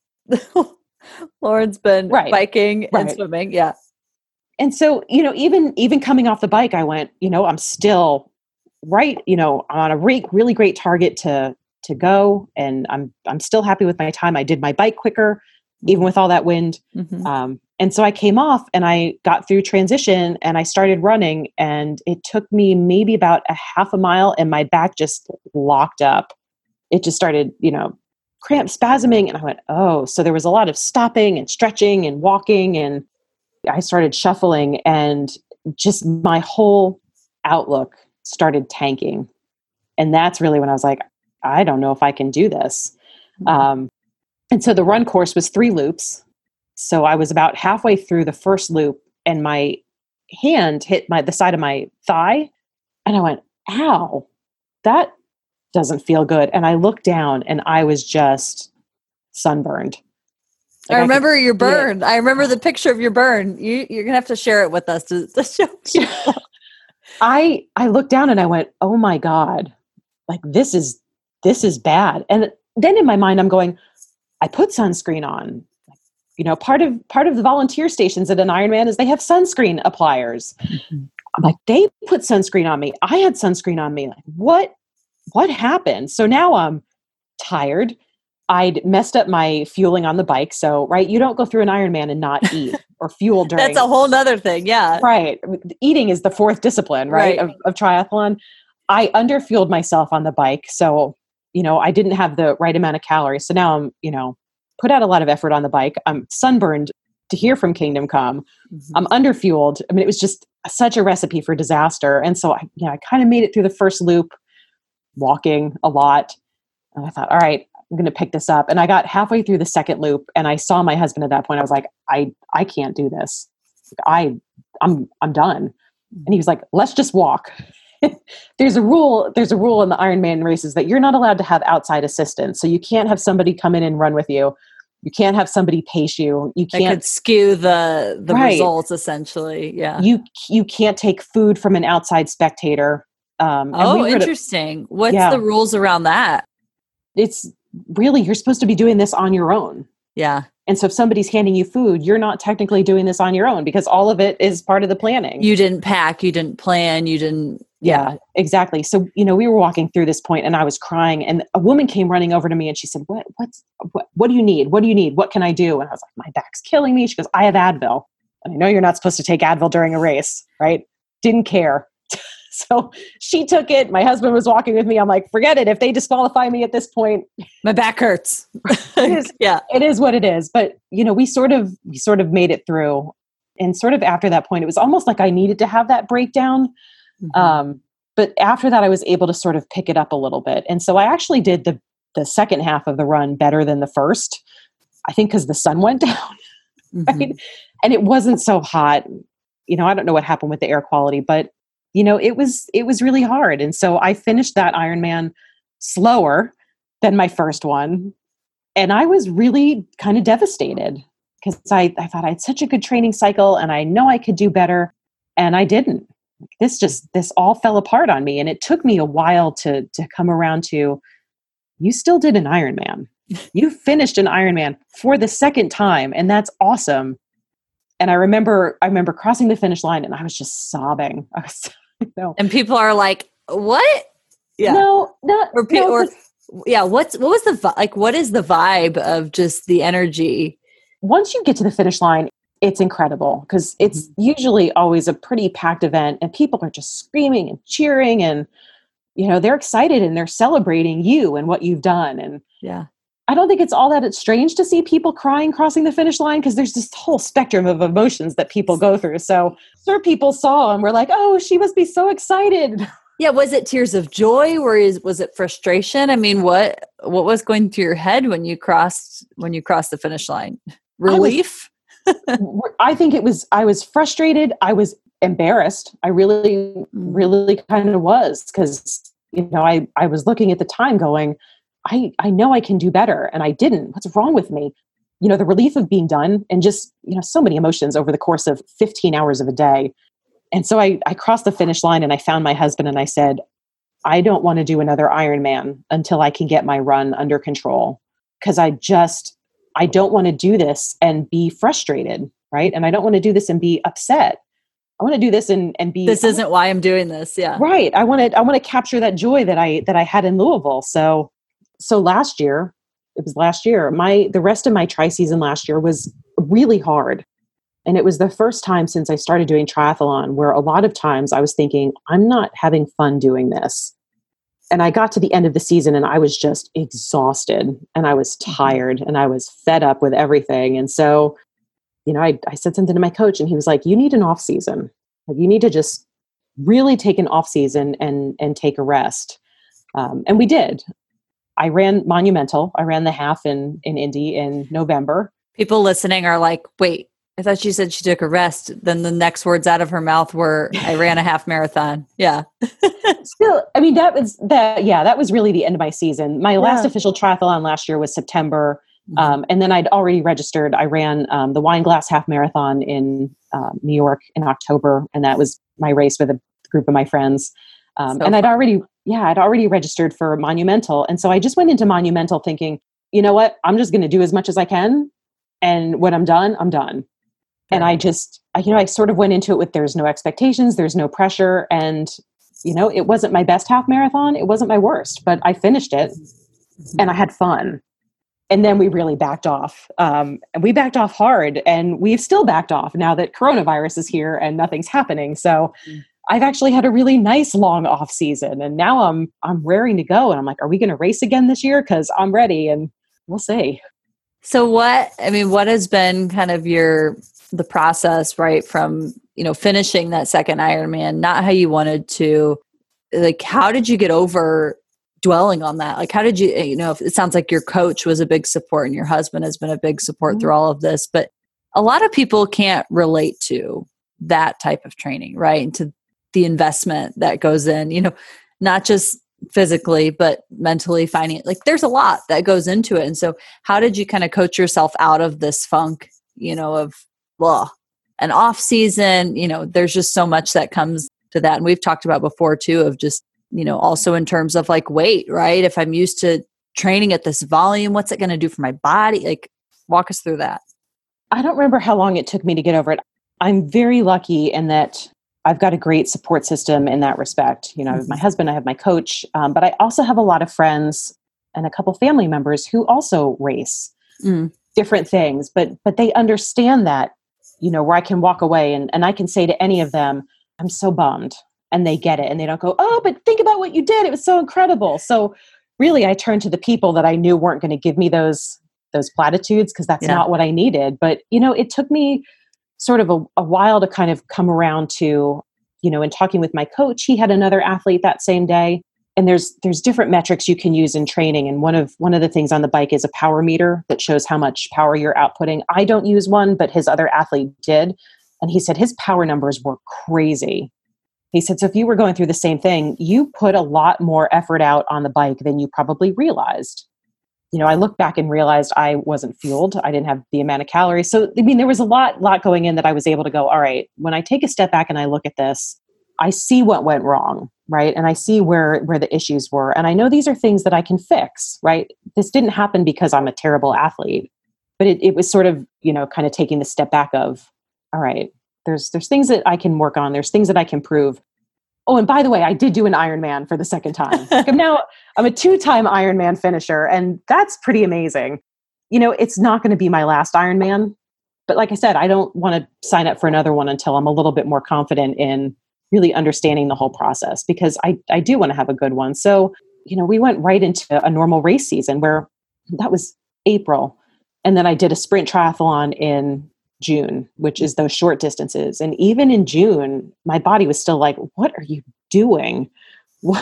Lauren's been Right. biking and Right. swimming. Yeah. And so, you know, even, even coming off the bike, I went, you know, I'm still right, you know, on a re- really great target to, to go. And I'm, I'm still happy with my time. I did my bike quicker, even with all that wind. Mm-hmm. Um, and so I came off and I got through transition and I started running, and it took me maybe about a half a mile and my back just locked up. It just started, you know, cramp spasming. And I went, oh, so there was a lot of stopping and stretching and walking, and I started shuffling, and just my whole outlook started tanking. And that's really when I was like, I don't know if I can do this. Um, and so the run course was three loops. So I was about halfway through the first loop and my hand hit my, the side of my thigh. And I went, ow, that doesn't feel good. And I looked down and I was just sunburned. Like I remember could your see it. burn. I remember the picture of your burn. You, you're going to have to share it with us to, to show people. I, I looked down and I went, oh my God, like this is, this is bad. And then in my mind, I'm going, I put sunscreen on. You know, part of, part of the volunteer stations at an Ironman is they have sunscreen appliers. Mm-hmm. I'm like, they put sunscreen on me. I had sunscreen on me. Like, what, what happened? So now I'm tired. I'd messed up my fueling on the bike. So, right, you don't go through an Ironman and not eat or fuel during. That's a whole nother thing. Yeah. Right. Eating is the fourth discipline, right, Right. Of, of triathlon. I underfueled myself on the bike. So, you know, I didn't have the right amount of calories. So now I'm, you know, put out a lot of effort on the bike. I'm sunburned to hear from Kingdom Come. Mm-hmm. I'm underfueled. I mean, it was just such a recipe for disaster. And so I, you know, I kind of made it through the first loop, walking a lot. And I thought, all right, I'm going to pick this up. And I got halfway through the second loop and I saw my husband at that point. I was like, I, I can't do this. I, I'm, I'm done. And he was like, let's just walk. There's a rule, there's a rule in the Ironman races that you're not allowed to have outside assistance. So you can't have somebody come in and run with you. You can't have somebody pace you. You That can't could skew the, the Right. results essentially. Yeah. you you can't take food from an outside spectator. Um, and Oh, we were to- interesting. What's Yeah. the rules around that? it's really, you're supposed to be doing this on your own. Yeah. And so if somebody's handing you food, you're not technically doing this on your own because all of it is part of the planning. You didn't pack, you didn't plan, you didn't. Yeah, exactly. So, you know, we were walking through this point and I was crying and a woman came running over to me and she said, what, what's, what, what do you need? What do you need? What can I do? And I was like, my back's killing me. She goes, I have Advil. And I know you're not supposed to take Advil during a race, right? Didn't care. So she took it. My husband was walking with me. I'm like, forget it. If they disqualify me at this point, My back hurts. It is. Yeah. it is what it is. But, you know, we sort of, we sort of made it through. And sort of after that point, it was almost like I needed to have that breakdown. Mhm. Um, but after that, I was able to sort of pick it up a little bit. And so I actually did the, the second half of the run better than the first, I think because the sun went down, Mhm. right? And it wasn't so hot. You know, I don't know what happened with the air quality, but you know, it was, it was really hard. And so I finished that Ironman slower than my first one. And I was really kind of devastated because I, I thought I had such a good training cycle and I know I could do better. And I didn't. This just, this all fell apart on me. And it took me a while to, to come around to, you still did an Ironman. You finished an Ironman for the second time. And that's awesome. And I remember, I remember crossing the finish line and I was just sobbing. I was, no, And people are like, what? Yeah. no, not, Or, pe- no, or 'cause yeah. What's, what was the, vi- like, what is the vibe of just the energy? once you get to the finish line, it's incredible because it's usually always a pretty packed event and people are just screaming and cheering and, you know, they're excited and they're celebrating you and what you've done. And yeah. I don't think it's all that it's strange to see people crying crossing the finish line, because there's this whole spectrum of emotions that people go through. So sure, people saw and were like, oh, she must be so excited. Yeah. Was it tears of joy, or is, was it frustration? I mean, what, what was going through your head when you crossed, when you crossed the finish line? Relief? I, was, I think it was, I was frustrated. I was embarrassed. I really, really kind of was, because, you know, I, I was looking at the time going, I, I know I can do better, and I didn't. What's wrong with me? You know, the relief of being done, and just, you know, so many emotions over the course of fifteen hours of a day. And so I, I crossed the finish line, and I found my husband and I said, I don't want to do another Ironman until I can get my run under control. Cause I just, I don't want to do this and be frustrated. Right. And I don't want to do this and be upset. I want to do this and, and be, this isn't why I'm doing this. Yeah. Right. I want to, I want to capture that joy that I, that I had in Louisville. So, so last year, it was last year, my, the rest of my tri-season last year was really hard. And it was the first time since I started doing triathlon where a lot of times I was thinking, I'm not having fun doing this. And I got to the end of the season and I was just exhausted and I was tired and I was fed up with everything. And so, you know, I, I said something to my coach and he was like, you need an off season. Like, you need to just really take an off season and, and take a rest. Um, and we did. I ran Monumental. I ran the half in, in Indy in November. People listening are like, wait, I thought she said she took a rest. Then the next words out of her mouth were, I ran a half marathon. Yeah. Still, I mean, that was that. Yeah, that was really the end of my season. My yeah. last official triathlon last year was September. Mm-hmm. Um, and then I'd already registered. I ran um, the Wine Glass Half Marathon in um, New York in October. And that was my race with a group of my friends. Um, so and I'd fun. already, yeah, I'd already registered for Monumental. And so I just went into Monumental thinking, you know what, I'm just going to do as much as I can. And when I'm done, I'm done. And I just, I, you know, I sort of went into it with, there's no expectations, there's no pressure. And, you know, it wasn't my best half marathon. It wasn't my worst, but I finished it and I had fun. And then we really backed off. Um, and we backed off hard, and we've still backed off now that coronavirus is here and nothing's happening. So I've actually had a really nice long off season, and now I'm, I'm raring to go. And I'm like, are we going to race again this year? Cause I'm ready, and we'll see. So what, I mean, what has been kind of your, the process, right? From, you know, finishing that second Ironman, not how you wanted to, like, how did you get over dwelling on that? Like, how did you, you know, it sounds like your coach was a big support and your husband has been a big support mm-hmm. through all of this, but a lot of people can't relate to that type of training, right? And to the investment that goes in, you know, not just physically, but mentally, finding like there's a lot that goes into it. And so how did you kind of coach yourself out of this funk, you know, of, well, an off season, you know, there's just so much that comes to that. And we've talked about before too, of just, you know, also in terms of like weight, right? If I'm used to training at this volume, what's it going to do for my body? Like, walk us through that. I don't remember how long it took me to get over it. I'm very lucky in that I've got a great support system in that respect. You know, I have my husband, I have my coach, um, but I also have a lot of friends and a couple family members who also race mm. different things, but, but they understand that, you know, where I can walk away and, and I can say to any of them, I'm so bummed, and they get it. And they don't go, oh, but think about what you did. It was so incredible. So really I turned to the people that I knew weren't going to give me those, those platitudes, because that's yeah. not what I needed. But, you know, it took me sort of a, a while to kind of come around to, you know, in talking with my coach, he had another athlete that same day. And there's, there's different metrics you can use in training. And one of, one of the things on the bike is a power meter that shows how much power you're outputting. I don't use one, but his other athlete did. And he said his power numbers were crazy. He said, so if you were going through the same thing, you put a lot more effort out on the bike than you probably realized. You know, I look back and realized I wasn't fueled. I didn't have the amount of calories. So, I mean, there was a lot, lot going in that I was able to go, all right, when I take a step back and I look at this, I see what went wrong, right? And I see where, where the issues were. And I know these are things that I can fix, right? This didn't happen because I'm a terrible athlete, but it, it was sort of, you know, kind of taking the step back of, all right, there's, there's things that I can work on. There's things that I can prove. Oh, and by the way, I did do an Ironman for the second time. Like I'm now, I'm a two-time Ironman finisher, and that's pretty amazing. You know, it's not going to be my last Ironman, but like I said, I don't want to sign up for another one until I'm a little bit more confident in really understanding the whole process, because I, I do want to have a good one. So, you know, we went right into a normal race season where that was April. And then I did a sprint triathlon in June, which is those short distances. And even in June, my body was still like, what are you doing? What,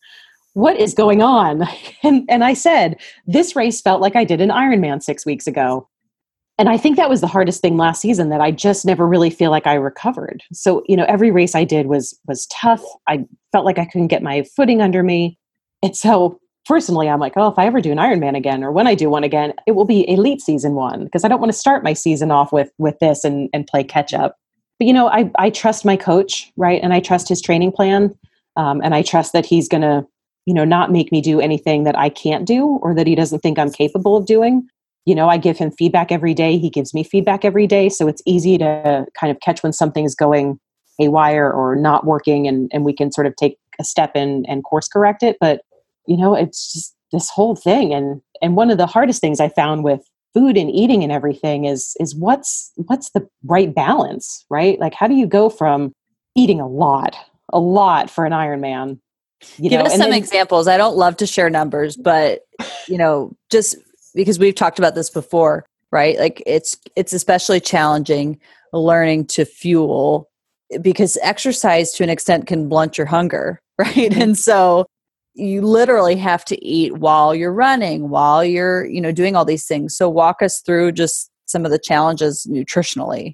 what is going on? And, and I said, this race felt like I did an Ironman six weeks ago. And I think that was the hardest thing last season, that I just never really feel like I recovered. So, you know, every race I did was, was tough. I felt like I couldn't get my footing under me. And so personally, I'm like, oh, if I ever do an Ironman again, or when I do one again, it will be elite season one, because I don't want to start my season off with, with this and, and play catch up. But, you know, I, I trust my coach, right? And I trust his training plan. Um, and I trust that he's going to, you know, not make me do anything that I can't do, or that he doesn't think I'm capable of doing. You know, I give him feedback every day. He gives me feedback every day. So it's easy to kind of catch when something's going haywire or not working, and, and we can sort of take a step in and course correct it. But, you know, it's just this whole thing. And, and one of the hardest things I found with food and eating and everything is, is what's, what's the right balance, right? Like, how do you go from eating a lot, a lot for an Ironman? You Give know, us and some then, examples. I don't love to share numbers, but, you know, just because we've talked about this before, right? Like it's, it's especially challenging learning to fuel, because exercise to an extent can blunt your hunger, right? Mm-hmm. And so you literally have to eat while you're running, while you're, you know, doing all these things. So walk us through just some of the challenges nutritionally.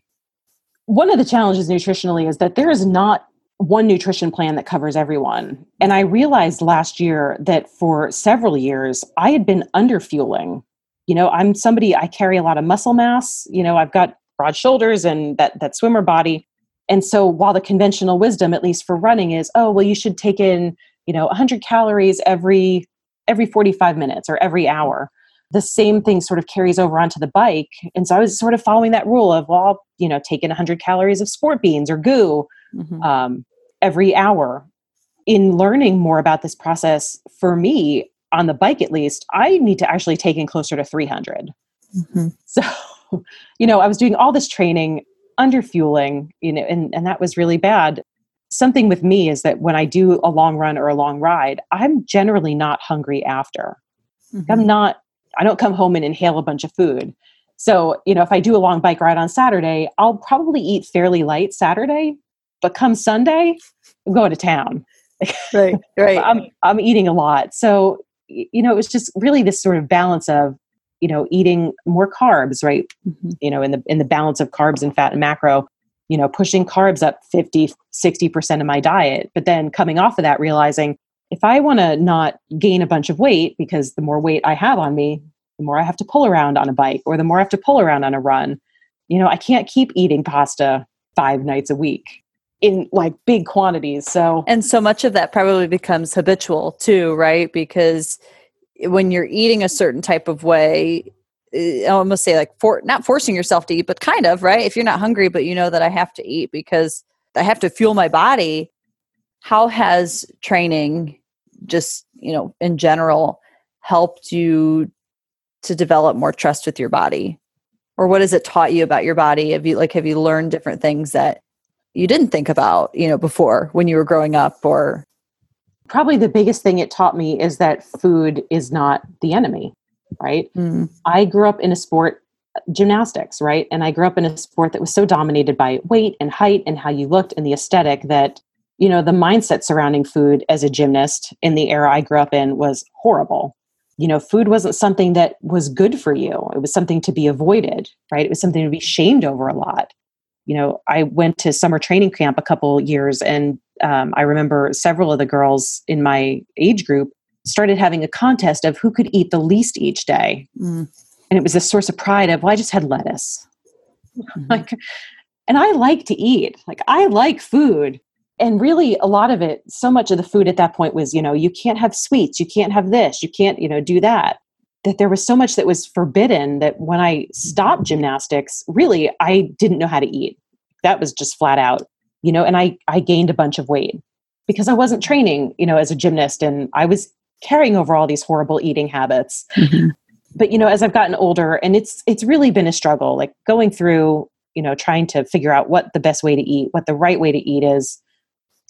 One of the challenges nutritionally is that there is not one nutrition plan that covers everyone. And I realized last year that for several years, I had been underfueling. You know, I'm somebody, I carry a lot of muscle mass. You know, I've got broad shoulders and that, that swimmer body. And so while the conventional wisdom, at least for running, is, oh, well, you should take in, you know, one hundred calories every, every forty-five minutes or every hour. The same thing sort of carries over onto the bike. And so I was sort of following that rule of, well, I'll, you know, take in one hundred calories of sport beans or goo mm-hmm. um, every hour. In learning more about this process, for me, on the bike at least, I need to actually take in closer to three hundred. Mm-hmm. So, you know, I was doing all this training, under fueling, you know, and, and that was really bad. Something with me is that when I do a long run or a long ride, I'm generally not hungry after. Mm-hmm. I'm not, I don't come home and inhale a bunch of food. So, you know, if I do a long bike ride on Saturday, I'll probably eat fairly light Saturday, but come Sunday, I'm going to town. Right, right. I'm, I'm eating a lot. So, you know, it was just really this sort of balance of, you know, eating more carbs, right? Mm-hmm. You know, in the, in the balance of carbs and fat and macro, you know, pushing carbs up fifty, sixty percent of my diet, but then coming off of that, realizing if I want to not gain a bunch of weight, because the more weight I have on me, the more I have to pull around on a bike, or the more I have to pull around on a run, you know, I can't keep eating pasta five nights a week in like big quantities. So, and so much of that probably becomes habitual too, right? Because when you're eating a certain type of way, I almost say like for not forcing yourself to eat, but kind of, right? If you're not hungry, but you know that I have to eat because I have to fuel my body. How has training just, you know, in general helped you to develop more trust with your body? Or what has it taught you about your body? Have you like, have you learned different things that you didn't think about, you know, before when you were growing up? Or probably the biggest thing it taught me is that food is not the enemy, right? Mm. I grew up in a sport, gymnastics, right? And I grew up in a sport that was so dominated by weight and height and how you looked and the aesthetic that, you know, the mindset surrounding food as a gymnast in the era I grew up in was horrible. You know, food wasn't something that was good for you. It was something to be avoided, right? It was something to be shamed over a lot. You know, I went to summer training camp a couple years, and um, I remember several of the girls in my age group started having a contest of who could eat the least each day. Mm. And it was this source of pride of, well, I just had lettuce. Mm-hmm. Like, and I like to eat. Like, I like food. And really, a lot of it, so much of the food at that point was, you know, you can't have sweets, you can't have this, you can't, you know, do that. That there was so much that was forbidden that when I stopped gymnastics, really, I didn't know how to eat. That was just flat out, you know, and I, I gained a bunch of weight because I wasn't training, you know, as a gymnast, and I was carrying over all these horrible eating habits. Mm-hmm. But, you know, as I've gotten older, and it's, it's really been a struggle, like going through, you know, trying to figure out what the best way to eat, what the right way to eat is.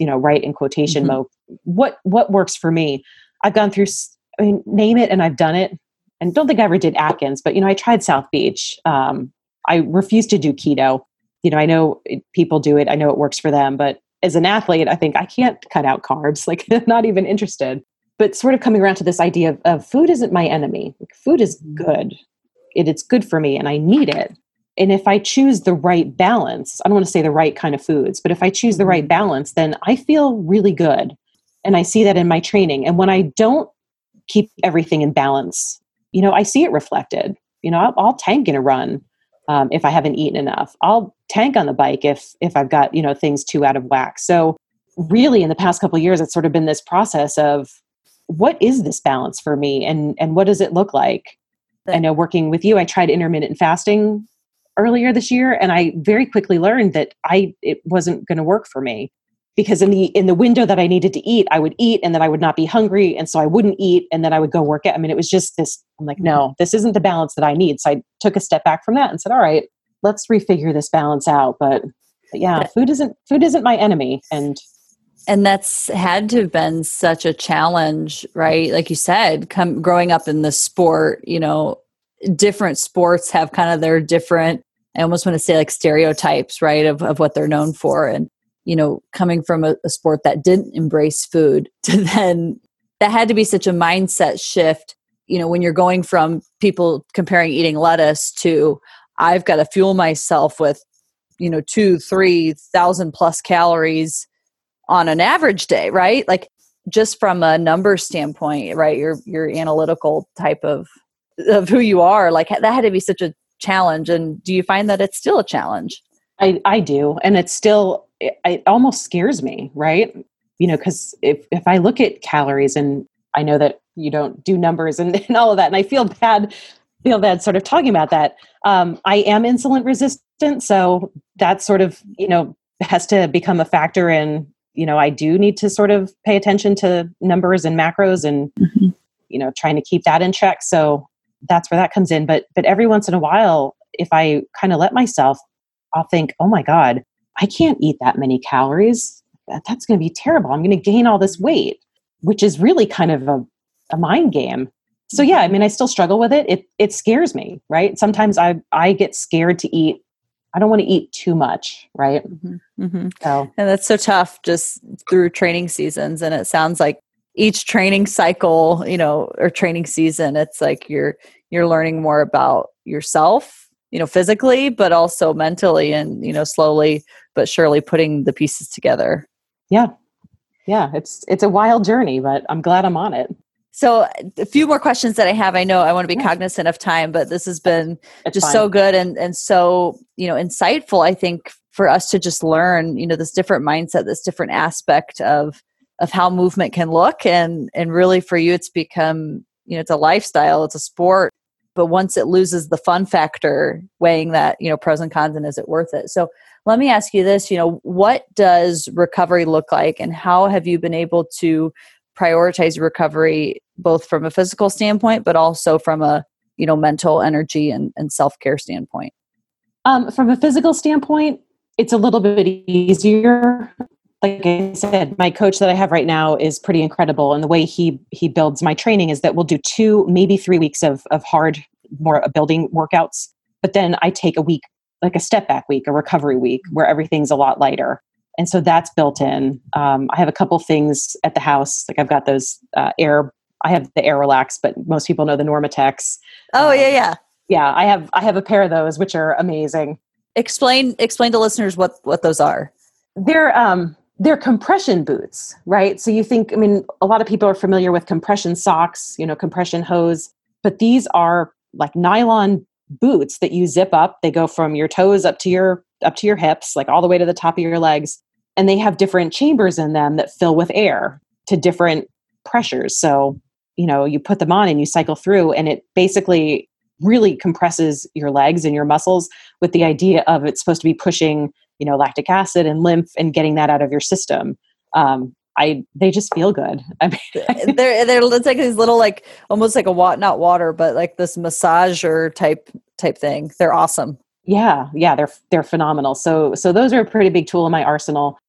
you know, right in quotation Mm-hmm. mode. What, what works for me? I've gone through, I mean, name it, and I've done it. And don't think I ever did Atkins, but, you know, I tried South Beach. Um, I refuse to do keto. You know, I know it, people do it. I know it works for them, but as an athlete, I think I can't cut out carbs, like not even interested. But sort of coming around to this idea of, of food isn't my enemy. Like, food is good. It, it's good for me and I need it. And if I choose the right balance, I don't want to say the right kind of foods, but if I choose the right balance, then I feel really good. And I see that in my training. And when I don't keep everything in balance, you know, I see it reflected. You know, I'll, I'll tank in a run um, if I haven't eaten enough. I'll tank on the bike if if I've got, you know, things too out of whack. So really in the past couple of years, it's sort of been this process of what is this balance for me and and what does it look like? I know working with you, I tried intermittent fasting earlier this year, and I very quickly learned that I it wasn't going to work for me. Because in the in the window that I needed to eat, I would eat and then I would not be hungry. And so I wouldn't eat and then I would go work out. I mean, it was just this, I'm like, no, this isn't the balance that I need. So I took a step back from that and said, all right, let's refigure this balance out. But, but yeah, food isn't food isn't my enemy. And and that's had to have been such a challenge, right? Like you said, come growing up in the sport, you know, different sports have kind of their different, I almost want to say like stereotypes, right, of, of what they're known for. And you know, coming from a, a sport that didn't embrace food to then, that had to be such a mindset shift, you know, when you're going from people comparing eating lettuce to I've got to fuel myself with, you know, two, three thousand plus calories on an average day, right? Like just from a number standpoint, right? Your, your analytical type of, of who you are, like that had to be such a challenge. And do you find that it's still a challenge? I, I do. And it's still, it, it almost scares me, right? You know, because if, if I look at calories, and I know that you don't do numbers and, and all of that, and I feel bad, feel bad sort of talking about that. Um, I am insulin resistant. So that sort of, you know, has to become a factor in, you know, I do need to sort of pay attention to numbers and macros and, mm-hmm. you know, trying to keep that in check. So that's where that comes in. But, but every once in a while, if I kind of let myself, I'll think, oh my God, I can't eat that many calories. That, that's going to be terrible. I'm going to gain all this weight, which is really kind of a, a mind game. So yeah, I mean, I still struggle with it. It it scares me, right? Sometimes I I get scared to eat. I don't want to eat too much, right? Mm-hmm. Mm-hmm. So, and that's so tough just through training seasons. And it sounds like each training cycle, you know, or training season, it's like you're you're learning more about yourself, you know, physically, but also mentally, and, you know, slowly but surely putting the pieces together. Yeah. Yeah. It's, it's a wild journey, but I'm glad I'm on it. So a few more questions that I have. I know I want to be yeah. cognizant of time, but this has been it's just fine. so good and, and so, you know, insightful, I think, for us to just learn, you know, this different mindset, this different aspect of, of how movement can look. And, and really for you, it's become, you know, it's a lifestyle, it's a sport. But once it loses the fun factor, weighing that, you know, pros and cons, and is it worth it? So let me ask you this, you know, what does recovery look like, and how have you been able to prioritize recovery, both from a physical standpoint, but also from a, you know, mental energy and, and self-care standpoint? Um, from a physical standpoint, it's a little bit easier. Like I said, my coach that I have right now is pretty incredible. And the way he he builds my training is that we'll do two, maybe three weeks of of hard, more building workouts. But then I take a week, like a step back week, a recovery week, where everything's a lot lighter. And so that's built in. Um, I have a couple things at the house. Like I've got those uh, air, I have the Air Relax, but most people know the Normatex. Oh, um, yeah, yeah. Yeah, I have I have a pair of those, which are amazing. Explain explain to listeners what, what those are. They're um they're compression boots, right? So you think, I mean, a lot of people are familiar with compression socks, you know, compression hose, but these are like nylon boots that you zip up. They go from your toes up to your up to your hips, like all the way to the top of your legs. And they have different chambers in them that fill with air to different pressures. So, you know, you put them on and you cycle through, and it basically really compresses your legs and your muscles with the idea of it's supposed to be pushing, you know, lactic acid and lymph and getting that out of your system. Um, I, they just feel good. I mean, they're, they're, it's like these little, like almost like a wat, not water, but like this massager type, type thing. They're awesome. Yeah. Yeah. They're, they're phenomenal. So, so those are a pretty big tool in my arsenal.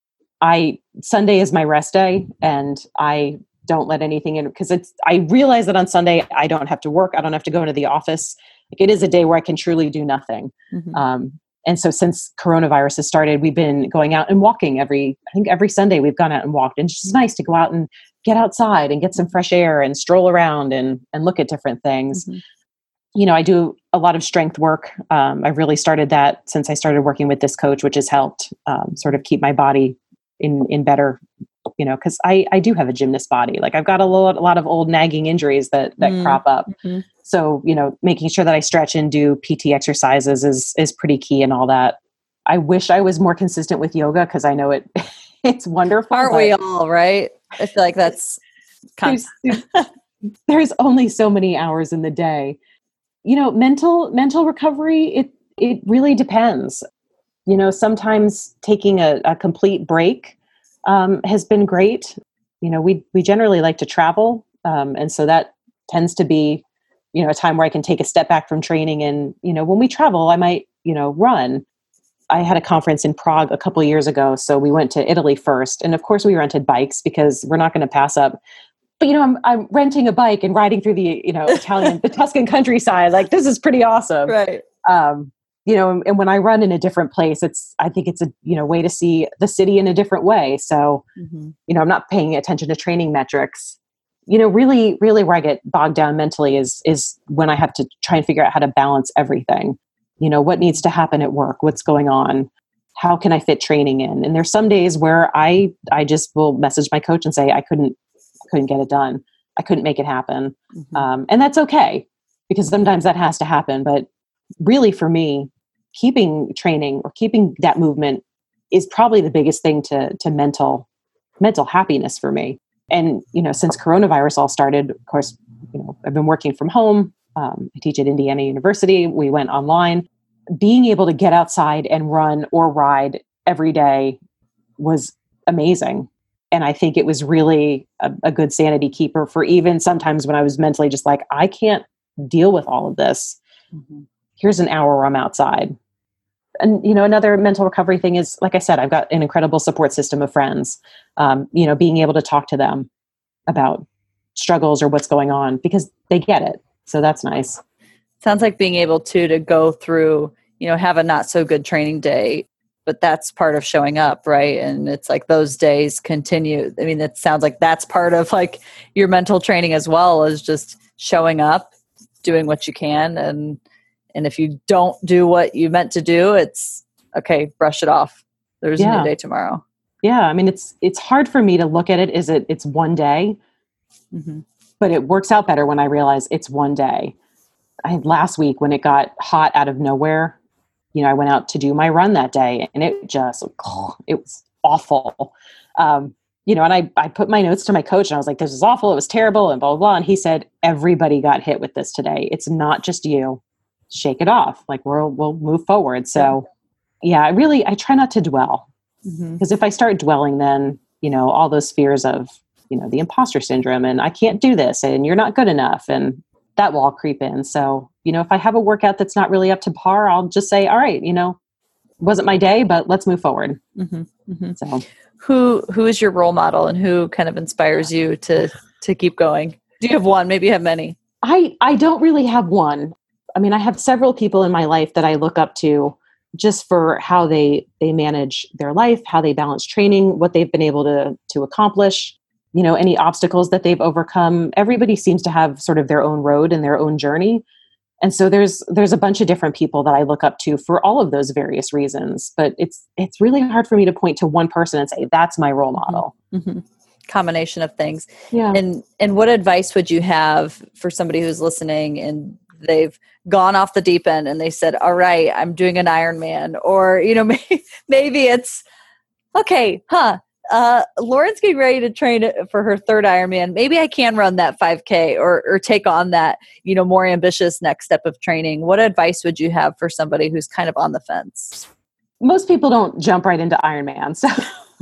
I Sunday is my rest day, and I don't let anything in, because it's, I realize that on Sunday I don't have to work. I don't have to go into the office. Like, it is a day where I can truly do nothing. Mhm. Um, and so since coronavirus has started, we've been going out and walking every, I think every Sunday we've gone out and walked, and it's just nice to go out and get outside and get some fresh air and stroll around and, and look at different things. Mhm. You know, I do a lot of strength work. Um, I've really started that since I started working with this coach, which has helped um, sort of keep my body in, in better, you know, cause I, I do have a gymnast body. Like, I've got a lot, a lot of old nagging injuries that, that Mm. crop up. Mhm. So, you know, making sure that I stretch and do P T exercises is, is pretty key and all that. I wish I was more consistent with yoga, cause I know it, it's wonderful. Aren't but we all, right? I feel like that's there's, constant. there's, there's only so many hours in the day. You know, mental, mental recovery, it, it really depends. You know, sometimes taking a, a complete break um, has been great. You know, we, we generally like to travel. Um, and so that tends to be, you know, a time where I can take a step back from training. And, you know, when we travel, I might, you know, run. I had a conference in Prague a couple of years ago. So we went to Italy first. And of course we rented bikes, because we're not going to pass up. But, you know, I'm, I'm renting a bike and riding through the, you know, Italian, the Tuscan countryside. Like, this is pretty awesome. Right. Um, you know, and, and when I run in a different place, it's, I think it's a, you know, way to see the city in a different way. So, Mm-hmm. you know, I'm not paying attention to training metrics. You know, really, really where I get bogged down mentally is, is when I have to try and figure out how to balance everything. You know, what needs to happen at work? What's going on? How can I fit training in? And there's some days where I, I just will message my coach and say, I couldn't, couldn't get it done. I couldn't make it happen. Mm-hmm. Um, and that's okay, because sometimes that has to happen. But really, for me, keeping training or keeping that movement is probably the biggest thing to, to mental, mental happiness for me. And, you know, since coronavirus all started, of course, you know, I've been working from home. Um, I teach at Indiana University. We went online. Being able to get outside and run or ride every day was amazing. And I think it was really a, a good sanity keeper for even sometimes when I was mentally just like, I can't deal with all of this. Mm-hmm. Here's an hour where I'm outside. And, you know, another mental recovery thing is, like I said, I've got an incredible support system of friends, um, you know, being able to talk to them about struggles or what's going on, because they get it. So that's nice. Sounds like being able to, to go through, you know, have a not so good training day, but that's part of showing up, right? And it's like those days continue. I mean, it sounds like that's part of like your mental training as well, as just showing up, doing what you can. And, and if you don't do what you meant to do, it's okay, brush it off. There's Yeah. a new day tomorrow. Yeah. I mean, it's, it's hard for me to look at it as it, it's one day, Mm-hmm. but it works out better when I realize it's one day. I last week when it got hot out of nowhere, you know, I went out to do my run that day, and it just, oh, it was awful. Um, you know, and I, I put my notes to my coach, and I was like, this is awful. It was terrible, and blah, blah, blah. And he said, everybody got hit with this today. It's not just you. Shake it off. Like, we'll, we'll move forward. So yeah, I really, I try not to dwell, Mm-hmm. because if I start dwelling, then, you know, all those fears of, you know, the imposter syndrome and I can't do this and you're not good enough, and that will all creep in. So, you know, if I have a workout that's not really up to par, I'll just say, all right, you know, wasn't my day, but let's move forward. Mm-hmm. Mm-hmm. So Who who is your role model, and who kind of inspires you to to keep going? Do you have one? Maybe you have many. I, I don't really have one. I mean, I have several people in my life that I look up to just for how they, they manage their life, how they balance training, what they've been able to, to accomplish, you know, any obstacles that they've overcome. Everybody seems to have sort of their own road and their own journey. And so there's, there's a bunch of different people that I look up to for all of those various reasons, but it's, it's really hard for me to point to one person and say, that's my role model. Mm-hmm. Combination of things. Yeah. And, and what advice would you have for somebody who's listening and they've gone off the deep end and they said, all right, I'm doing an Ironman, or, you know, maybe, maybe it's okay, huh? Uh, Lauren's getting ready to train for her third Ironman. Maybe I can run that five K or, or take on that, you know, more ambitious next step of training. What advice would you have for somebody who's kind of on the fence? Most people don't jump right into Ironman. So,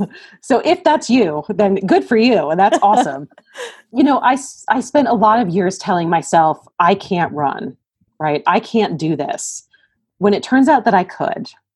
so if that's you, then good for you. And that's awesome. You know, I, I spent a lot of years telling myself, I can't run, right? I can't do this. When it turns out that I could.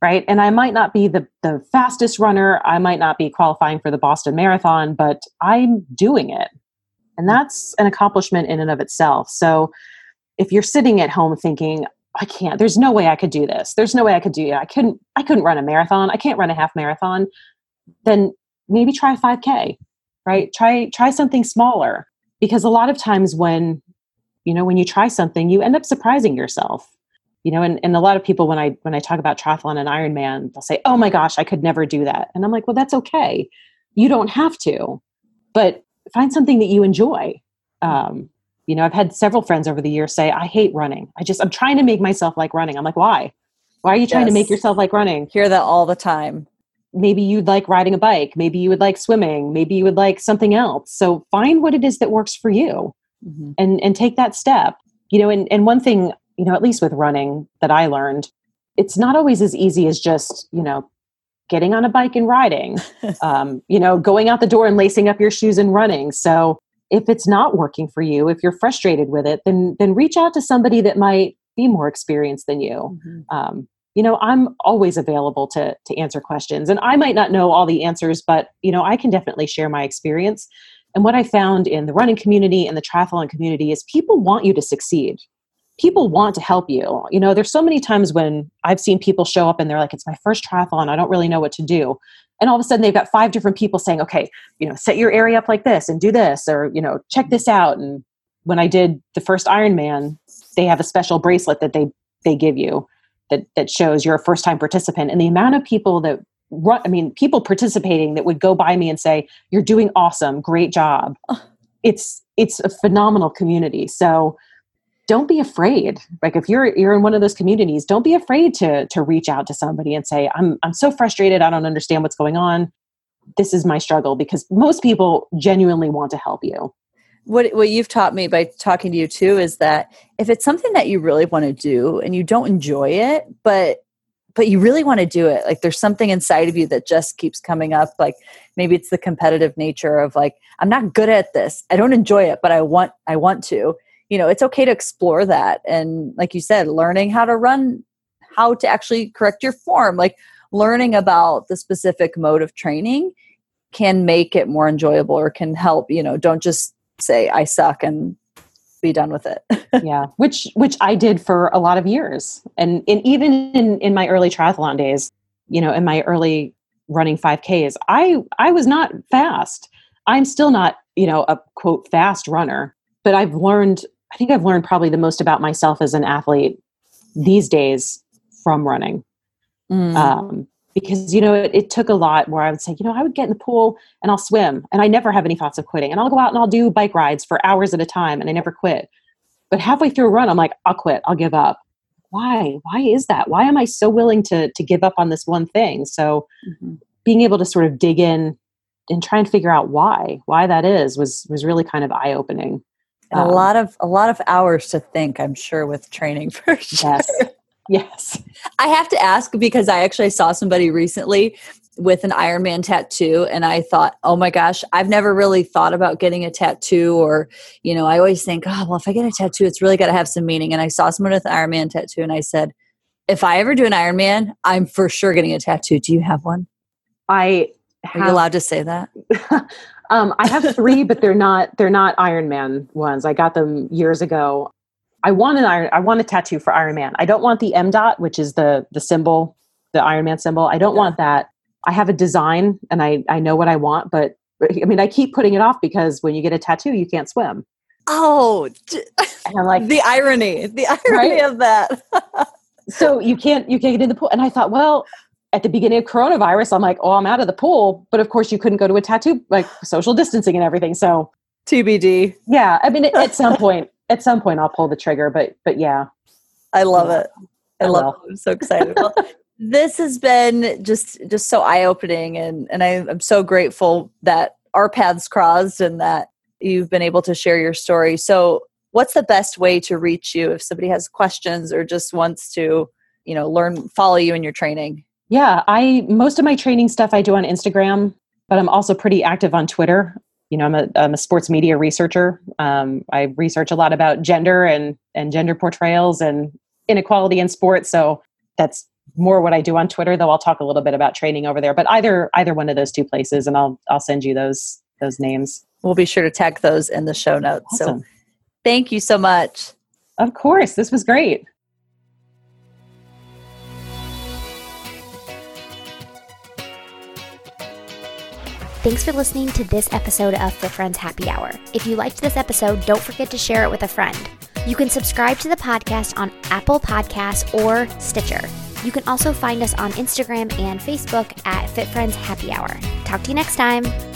right? And I might not be the, the fastest runner. I might not be qualifying for the Boston Marathon, but I'm doing it. And that's an accomplishment in and of itself. So if you're sitting at home thinking, I can't, there's no way I could do this. There's no way I could do it. I couldn't, I couldn't run a marathon. I can't run a half marathon. Then maybe try five K, right? Try, try something smaller, because a lot of times when, you know, when you try something, you end up surprising yourself. You know, and, and a lot of people, when I, when I talk about triathlon and Ironman, they'll say, oh my gosh, I could never do that. And I'm like, well, that's okay. You don't have to, but find something that you enjoy. Um, you know, I've had several friends over the years say, I hate running. I just, I'm trying to make myself like running. I'm like, why? Why are you trying yes. to make yourself like running? Hear that all the time. Maybe you'd like riding a bike. Maybe you would like swimming. Maybe you would like something else. So find what it is that works for you mm-hmm. and, and take that step. You know, and, and one thing, you know, at least with running that I learned, it's not always as easy as just, you know, getting on a bike and riding, um, you know, going out the door and lacing up your shoes and running. So if it's not working for you, if you're frustrated with it, then, then reach out to somebody that might be more experienced than you. Mm-hmm. Um, you know, I'm always available to, to answer questions, and I might not know all the answers, but, you know, I can definitely share my experience. And what I found in the running community and the triathlon community is people want you to succeed. People want to help you. You know, there's so many times when I've seen people show up and they're like, it's my first triathlon. I don't really know what to do. And all of a sudden they've got five different people saying, okay, you know, set your area up like this and do this, or, you know, check this out. And when I did the first Ironman, they have a special bracelet that they, they give you that, that shows you're a first time participant. And the amount of people that run, I mean, people participating that would go by me and say, you're doing awesome. Great job. It's, it's a phenomenal community. So don't be afraid. Like if you're you're in one of those communities, don't be afraid to to reach out to somebody and say, I'm I'm so frustrated. I don't understand what's going on. This is my struggle, because most people genuinely want to help you. What what you've taught me by talking to you too is that if it's something that you really want to do and you don't enjoy it, but but you really want to do it, like there's something inside of you that just keeps coming up. Like maybe it's the competitive nature of like, I'm not good at this. I don't enjoy it, but I want I want to. You know, it's okay to explore that. And like you said, learning how to run, how to actually correct your form, like learning about the specific mode of training can make it more enjoyable or can help, you know, don't just say I suck and be done with it. Yeah. Which, which I did for a lot of years. And, and even in, in my early triathlon days, you know, in my early running five Ks, I, I was not fast. I'm still not, you know, a quote fast runner, but I've learned I think I've learned probably the most about myself as an athlete these days from running. Mm. Um, because, you know, it, it took a lot where I would say, you know, I would get in the pool and I'll swim and I never have any thoughts of quitting. And I'll go out and I'll do bike rides for hours at a time and I never quit. But halfway through a run, I'm like, I'll quit. I'll give up. Why? Why is that? Why am I so willing to to give up on this one thing? So mm-hmm. being able to sort of dig in and try and figure out why, why that is was was really kind of eye-opening. And a um, lot of a lot of hours to think, I'm sure, with training for sure. Yes. Yes. I have to ask because I actually saw somebody recently with an Ironman tattoo, and I thought, oh my gosh, I've never really thought about getting a tattoo, or, you know, I always think, oh, well, if I get a tattoo, it's really got to have some meaning. And I saw someone with an Ironman tattoo, and I said, if I ever do an Ironman, I'm for sure getting a tattoo. Do you have one? I have, Are you allowed to say that? Um, I have three, but they're not, they're not Ironman ones. I got them years ago. I want an iron, I want a tattoo for Ironman. I don't want the M dot, which is the, the symbol, the Ironman symbol. I don't yeah. want that. I have a design and I, I know what I want, but I mean, I keep putting it off because when you get a tattoo, you can't swim. Oh, and I'm like the irony, the irony right? of that. So you can't, you can't get in the pool. And I thought, well, at the beginning of coronavirus, I'm like, oh, I'm out of the pool. But of course you couldn't go to a tattoo, like social distancing and everything. So T B D. Yeah. I mean, at some point, at some point I'll pull the trigger, but, but yeah. I love yeah. it. I, I love will. it. I'm so excited. Well, this has been just, just so eye-opening. And, and I, I'm so grateful that our paths crossed and that you've been able to share your story. So what's the best way to reach you if somebody has questions or just wants to, you know, learn, follow you in your training? Yeah, I most of my training stuff I do on Instagram, but I'm also pretty active on Twitter. You know, I'm a, I'm a sports media researcher. Um, I research a lot about gender and, and gender portrayals and inequality in sports. So that's more what I do on Twitter, though I'll talk a little bit about training over there. But either either one of those two places, and I'll I'll send you those those names. We'll be sure to tag those in the show notes. Awesome. So thank you so much. Of course. This was great. Thanks for listening to this episode of Fit Friends Happy Hour. If you liked this episode, don't forget to share it with a friend. You can subscribe to the podcast on Apple Podcasts or Stitcher. You can also find us on Instagram and Facebook at Fit Friends Happy Hour. Talk to you next time.